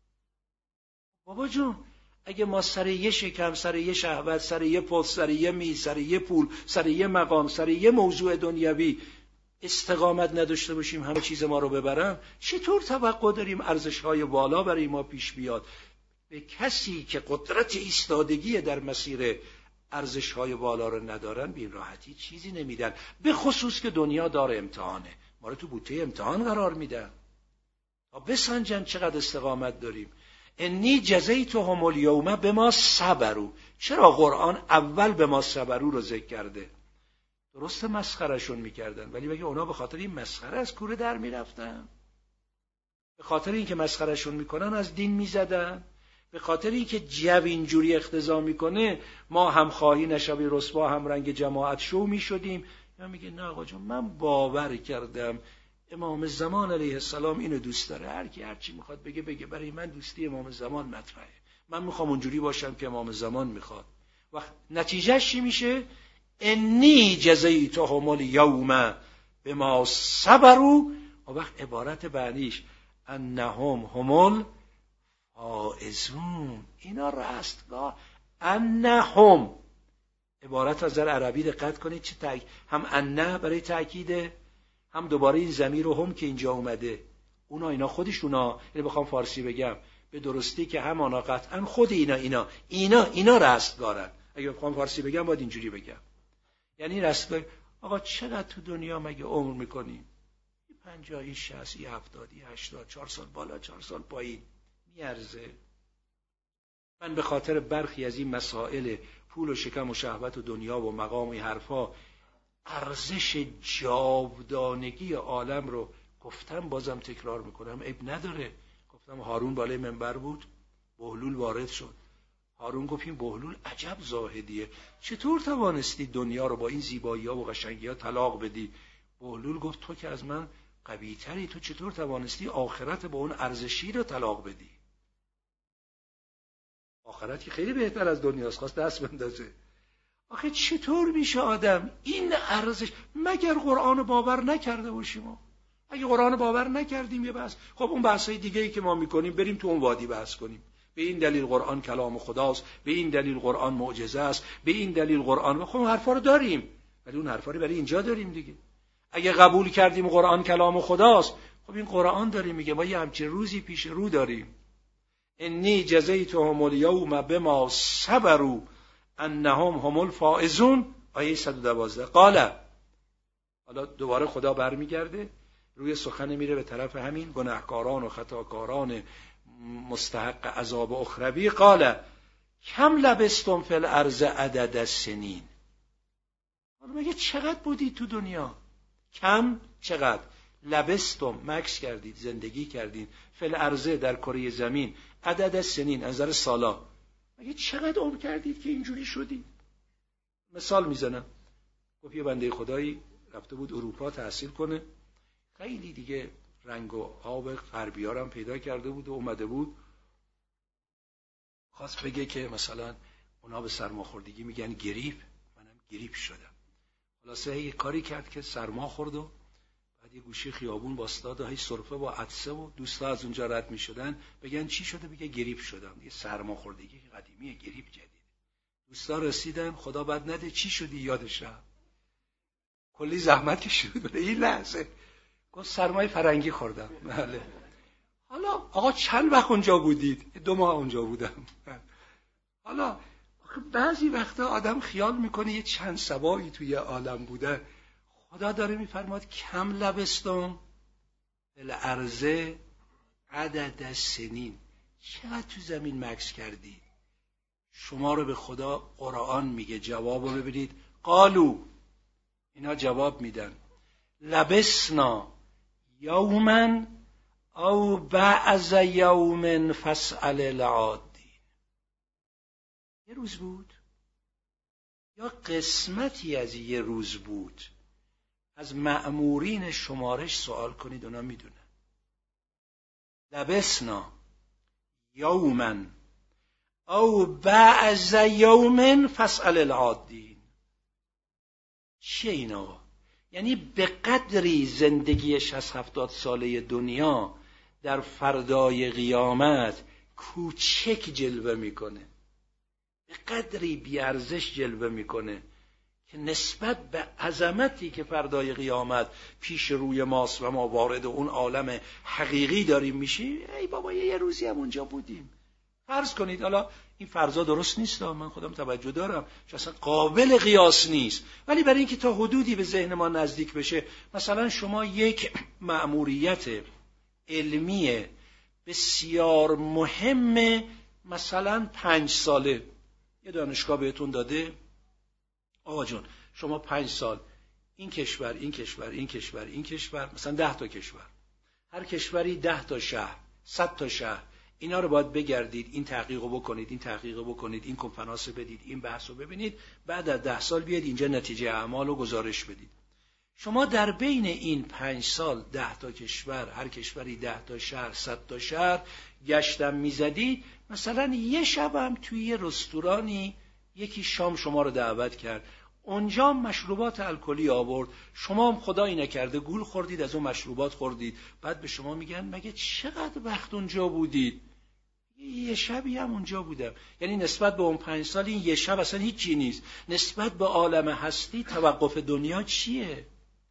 بابا جون، اگه ما سر یه شکم، سر یه شهوت، سر یه پست، سر یه میز، سر یه پول، سر یه مقام، سر یه موضوع دنیوی استقامت نداشته باشیم همه چیز ما رو ببرن، چطور توقع داریم ارزش‌های بالا برای ما پیش بیاد؟ به کسی که قدرت ایستادگی در مسیر ارزش‌های بالا رو ندارن بی راحتی چیزی نمیدن، به خصوص که دنیا داره امتحانه، ما رو تو بوته امتحان قرار میدن تا بسنجن چقدر استقامت داریم. انی جزیتهم الیوم بما صبروا. چرا قرآن اول بما صبروا رو ذکر کرده؟ درسته مسخرهشون میکردن، ولی بگه اونا به خاطر این مسخره از کوره در میرفتن، به خاطر اینکه مسخرهشون میکنن از دین میزدن، به خاطر اینکه جو اینجوری اقتضا میکنه ما هم خواهی نشوی رسوا هم رنگ جماعت شو میشدیم. یا میگه نه آقا جون، من باور کردم امام زمان علیه السلام اینو دوست داره، هر کی هر چی میخواد بگه بگه، برای من دوستی امام زمان مطرحه، من میخوام اونجوری باشم که امام زمان میخواد. وقت نتیجهش چی میشه؟ انی جزیتهم الیوم بما صبروا. و وقت عبارت بعدیش انهم هم الفائزون، اینا رستگاه. انهم، عبارت از نظر عربی دقت کنید چه تأکید، هم انه برای تأکیده، هم دوباره این ضمیر و هم که اینجا اومده، اونا اینا خودشونا، یعنی بخوام فارسی بگم به درستی که همانا قطعا خود اینا اینا اینا اینا رستگارن. اگه بخوام فارسی بگم باید اینجوری بگم، یعنی رستگار. آقا چقدر تو دنیا مگه عمر میکنیم؟ پنجاهی، شصتی، هفتادی، هشتاد، چهار سال بالا، چهار سال پایین میارزه؟ من به خاطر برخی از این مسائل پول و شکم و شهوت و دنیا و مقام و این حرفا ارزش جاودانگی عالم رو گفتم، بازم تکرار میکنم، عیب نداره. گفتم هارون بالای منبر بود، بهلول وارد شد، قارون گفت این بهلول عجب زاهدیه، چطور توانستی دنیا رو با این زیبایی‌ها و قشنگی‌ها طلاق بدی؟ بهلول گفت تو که از من قوی‌تری، تو چطور توانستی آخرت با اون ارزشی رو طلاق بدی؟ آخرت که خیلی بهتر از دنیاست، خواست دست بندازه. آخه چطور میشه آدم این ارزش، مگر قرآن باور نکرده باشیم ما؟ اگه قرآن باور نکردیم یه بحث، خب اون بحثای دیگه‌ای که ما میکنیم بریم تو اون وادی بحث کنیم. به این دلیل قرآن کلام خداست، به این دلیل قرآن معجزه است، به این دلیل قرآن، خب اون حرفا رو داریم، ولی اون حرفا رو برای اینجا داریم دیگه. اگه قبول کردیم قرآن کلام خداست، خب این قرآن داره میگه ما یه همچین روزی پیش رو داریم. انی جزیتهم الیوم بما صبروا انهم هم الفائزون، آیه صد و دوازده. قال، حالا دوباره خدا برمیگرده روی سخن میره به طرف همین گناهکاران و خطاکاران مستحق عذاب اخروی. قال کم لبستم فی الارض عدد السنین، حالا میگه چقدر بودید تو دنیا؟ کم چقدر؟ لبستم مکث کردید، زندگی کردید، فی الارض در کره زمین، عدد السنین از نظر سالا، میگه چقدر عمر کردید که اینجوری شدید؟ مثال میزنم، گفت یه بنده خدایی رفته بود اروپا تحصیل کنه، خیلی دیگه رنگ و آب غربی ها رو هم پیدا کرده بود و اومده بود خواست بگه که مثلا اونا به سرماخوردگی میگن گریپ، منم گریپ شدم. خلاصه یه کاری کرد که سرما خورد و بعد یه گوشه خیابون باستاد و هی سرفه با عطسه و دوستا از اونجا رد میشدن بگن چی شده؟ بگه گریپ شدم. دیگه سرماخوردگی قدیمیه، گریپ جدید. دوستا رسیدن، خدا بد نده چی شدی؟ یادشم کلی زحمتی شد این لحظه گفت سرمای فرنگی خوردم. بله. حالا آقا چند وقت اونجا بودید؟ دو ماه اونجا بودم. حالا بعضی وقتا آدم خیال میکنه یه چند سبایی توی عالم بوده. خدا داره میفرماد کم لبستم الارض عدد السنین، چقدر تو زمین مکث کردید؟ شما رو به خدا قرآن میگه، جوابو ببینید. قالو، اینا جواب میدن لبسنا یوما او بعض یوم فاسأل العادین، یه روز بود یا قسمتی از یه روز بود، از مأمورین شمارش سوال کنید، اونا میدونن. لبسنا یوما او بعض یوم فاسأل العادین، چیه اینا؟ یعنی به قدری زندگی شصت هفتاد ساله دنیا در فردای قیامت کوچک جلوه میکنه، به قدری بیارزش جلوه میکنه که نسبت به عظمتی که فردای قیامت پیش روی ماست و ما وارد اون عالم حقیقی داریم میشیم، ای بابا یه روزی هم اونجا بودیم. فرض کنید، حالا این فرضا درست نیست، من خودم توجه دارم چون اصلا قابل قیاس نیست، ولی برای اینکه تا حدودی به ذهن ما نزدیک بشه، مثلا شما یک مأموریت علمی بسیار مهم مثلا پنج ساله یه دانشگاه بهتون داده، آقا جون شما پنج سال این کشور این کشور این کشور این کشور مثلا ده تا کشور، هر کشوری ده تا شهر، صد تا شهر، اینا رو باید بگردید، این تحقیقو بکنید، این تحقیقو بکنید، این کنفرانس بدید، این بحثو ببینید، بعد از ده سال بیاد اینجا نتیجه اعمالو گزارش بدید. شما در بین این پنج سال ده تا کشور، هر کشوری ده تا شهر، صد تا شهر گشتم میزدید، مثلا یه شبم توی یه رستورانی یکی شام شما رو دعوت کرد، اونجا مشروبات الکلی آورد، شما هم خدایی نکرده گول خوردید، از اون مشروبات خوردید، بعد به شما میگن مگه چقدر وقت اونجا بودید؟ یه شبی هم اونجا بودم. یعنی نسبت به اون پنج سال این یه شب اصلا هیچی نیست، نسبت به عالم هستی توقف دنیا چیه؟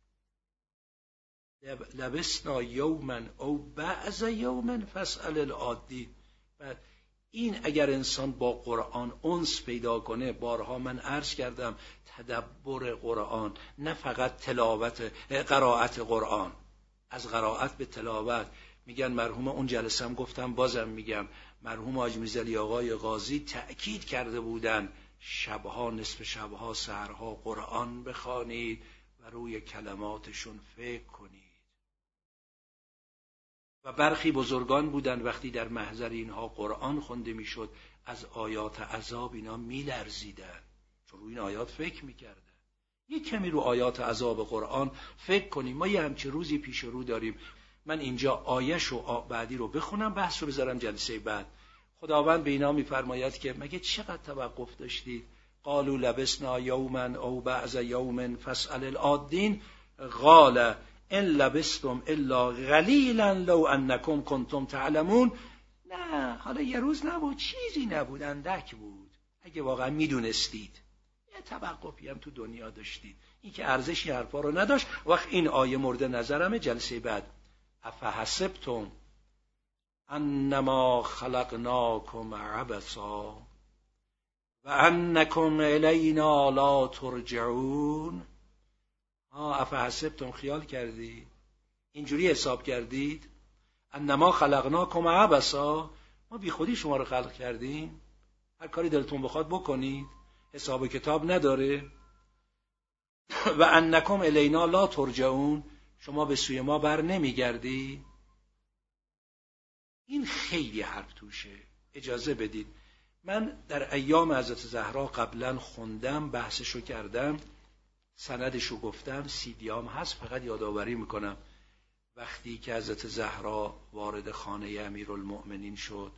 لبسنا یوما او بعض یوم فاسأل العادین. بعد این اگر انسان با قرآن انس پیدا کنه، بارها من عرض کردم تدبر قرآن، نه فقط تلاوت قرائت قرآن، از قرائت به تلاوت. میگن مرحوم اون جلسه هم گفتم بازم میگم، مرحوم حاج میرزا آقای قاضی تأکید کرده بودن شبها، نصف شبها، سحرها قرآن بخوانید و روی کلماتشون فکر کنید. و برخی بزرگان بودن وقتی در محضر اینها قرآن خونده میشد از آیات عذاب اینا میلرزیدن، چون روی این آیات فکر میکردن. یک کمی رو آیات عذاب قرآن فکر کنیم. ما یه همچه روزی پیش رو داریم. من اینجا آیش و بعدی رو بخونم، بحث رو بذارم جلسه بعد. خداوند به اینا میفرماید که مگه چقدر توقف داشتید؟ قالوا لبسنا یوما او بعض یوم فاسأل العادین قال ان لبستم الا قلیلا لو انکم کنتم تعلمون. نه، حالا یه روز نبود، چیزی نبود، اندک بود. اگه واقعا میدونستید یه توقفی هم تو دنیا داشتید. این که ارزشی حرفا رو نداشت. وقت این آیه مورد نظرمه، جلسه بعد. افحسبتم انما خلقناکم عبثا و انکم الینا لا ترجعون. ها، افحسبتم، خیال کردید، اینجوری حساب کردید؟ انما خلقناکم عبثا، ما بی خودی شما رو خلق کردیم، هر کاری دلتون بخواد بکنید، حساب و کتاب نداره. و انکم الینا لا ترجعون، شما به سوی ما بر نمیگردی. این خیلی حرف توشه. اجازه بدید من در ایام حضرت زهرا قبلا خوندم، بحثشو کردم، سندشو گفتم، سیدیام هست، فقط یادآوری میکنم. وقتی که حضرت زهرا وارد خانه امیرالمؤمنین شد،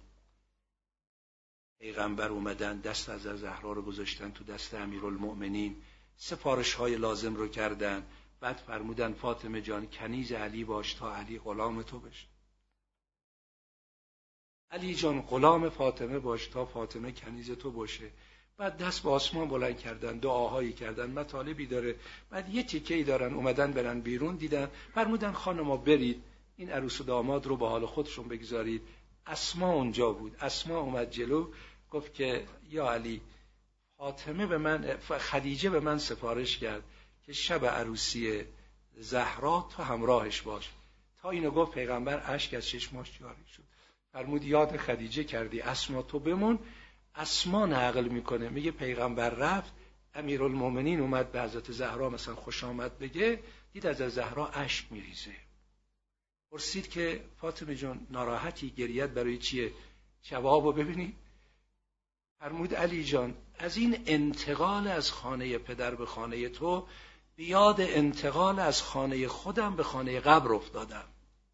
پیغمبر اومدن دست حضرت زهرا رو گذاشتن تو دست امیرالمؤمنین، سفارش های لازم رو کردن. بعد فرمودن فاطمه جان کنیز علی باش تا علی غلام تو بشه. علی جان غلام فاطمه باش تا فاطمه کنیز تو باشه. بعد دست به آسمان بلند کردن، دعاهایی کردن، مطالبی داره. بعد یه تیکه‌ای دارن، اومدن برن بیرون، دیدن فرمودن خانما برید این عروس و داماد رو به حال خودشون بگذارید. اسما اونجا بود. اسما اومد جلو گفت که یا علی، فاطمه به من، خدیجه به من سفارش کرد که شب عروسی زهرا تو همراهش باش. تا اینو گفت پیغمبر اشک از چشماش جاری شد. فرمود یاد خدیجه کردی، اسما تو بمون. اسما نقل میکنه، میگه پیغمبر رفت، امیرالمومنین اومد به حضرت زهرا مثلا خوش آمد بگه، دید از زهرا اشک میریزه. پرسید که فاطمه جان ناراحتی، گریت برای چیه؟ جوابو ببینید. فرمود علی جان از این انتقال از خانه پدر به خانه تو بیاد انتقال از خانه خودم به خانه قبر افتادم.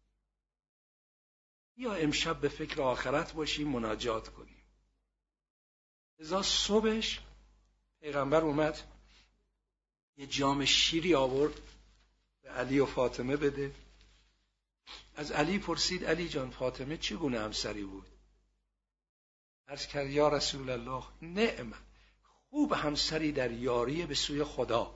یا امشب به فکر آخرت باشیم، مناجات کنیم. ازا صبحش پیغمبر اومد یه جام شیری آورد به علی و فاطمه بده. از علی پرسید علی جان فاطمه چگونه همسری بود؟ عرض کرد یا رسول الله نعم، خوب همسری در یاری به سوی خدا.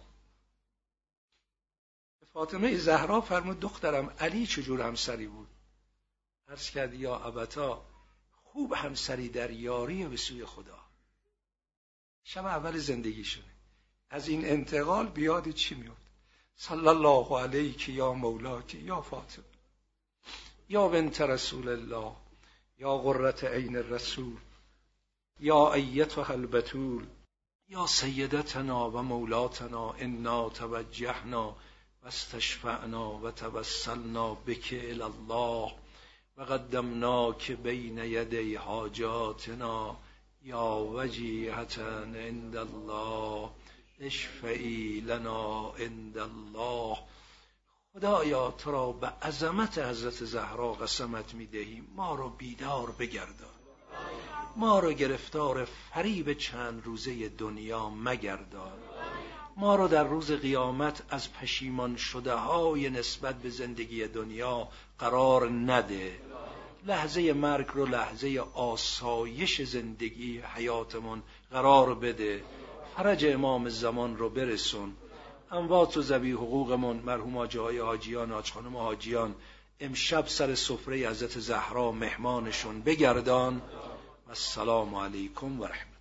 فاطمه زهرا فرمود دخترم علی چجور همسری بود؟ عرض کرد یا ابتا، خوب همسری در یاری به سوی خدا. شب اول زندگی شده. از این انتقال بیاد چی میفته؟ صلی الله علیک یا مولاک یا فاطمه یا بنت رسول الله یا قرة عین الرسول یا ایتها البتول یا سیدتنا و مولاتنا انا توجهنا و استشفعنا و توسلنا بک الی الله و قدمناک بین یدی حاجاتنا یا وجیهتا عند الله اشفعی لنا عند الله. خدایا تو را به عظمت حضرت زهرا قسمت میدهیم، ما رو بیدار بگردان، ما رو گرفتار فریب چند روزه دنیا مگردان، ما رو در روز قیامت از پشیمان شده های نسبت به زندگی دنیا قرار نده. لحظه مرگ رو لحظه آسایش زندگی حیاتمون قرار بده. فرج امام زمان رو برسون. اموات و ذوی حقوقمون، مرحوم حاجی حاجیان، حاج خانم حاجیان، امشب سر سفره حضرت زهرا مهمانشون بگردان. و السلام علیکم و رحمت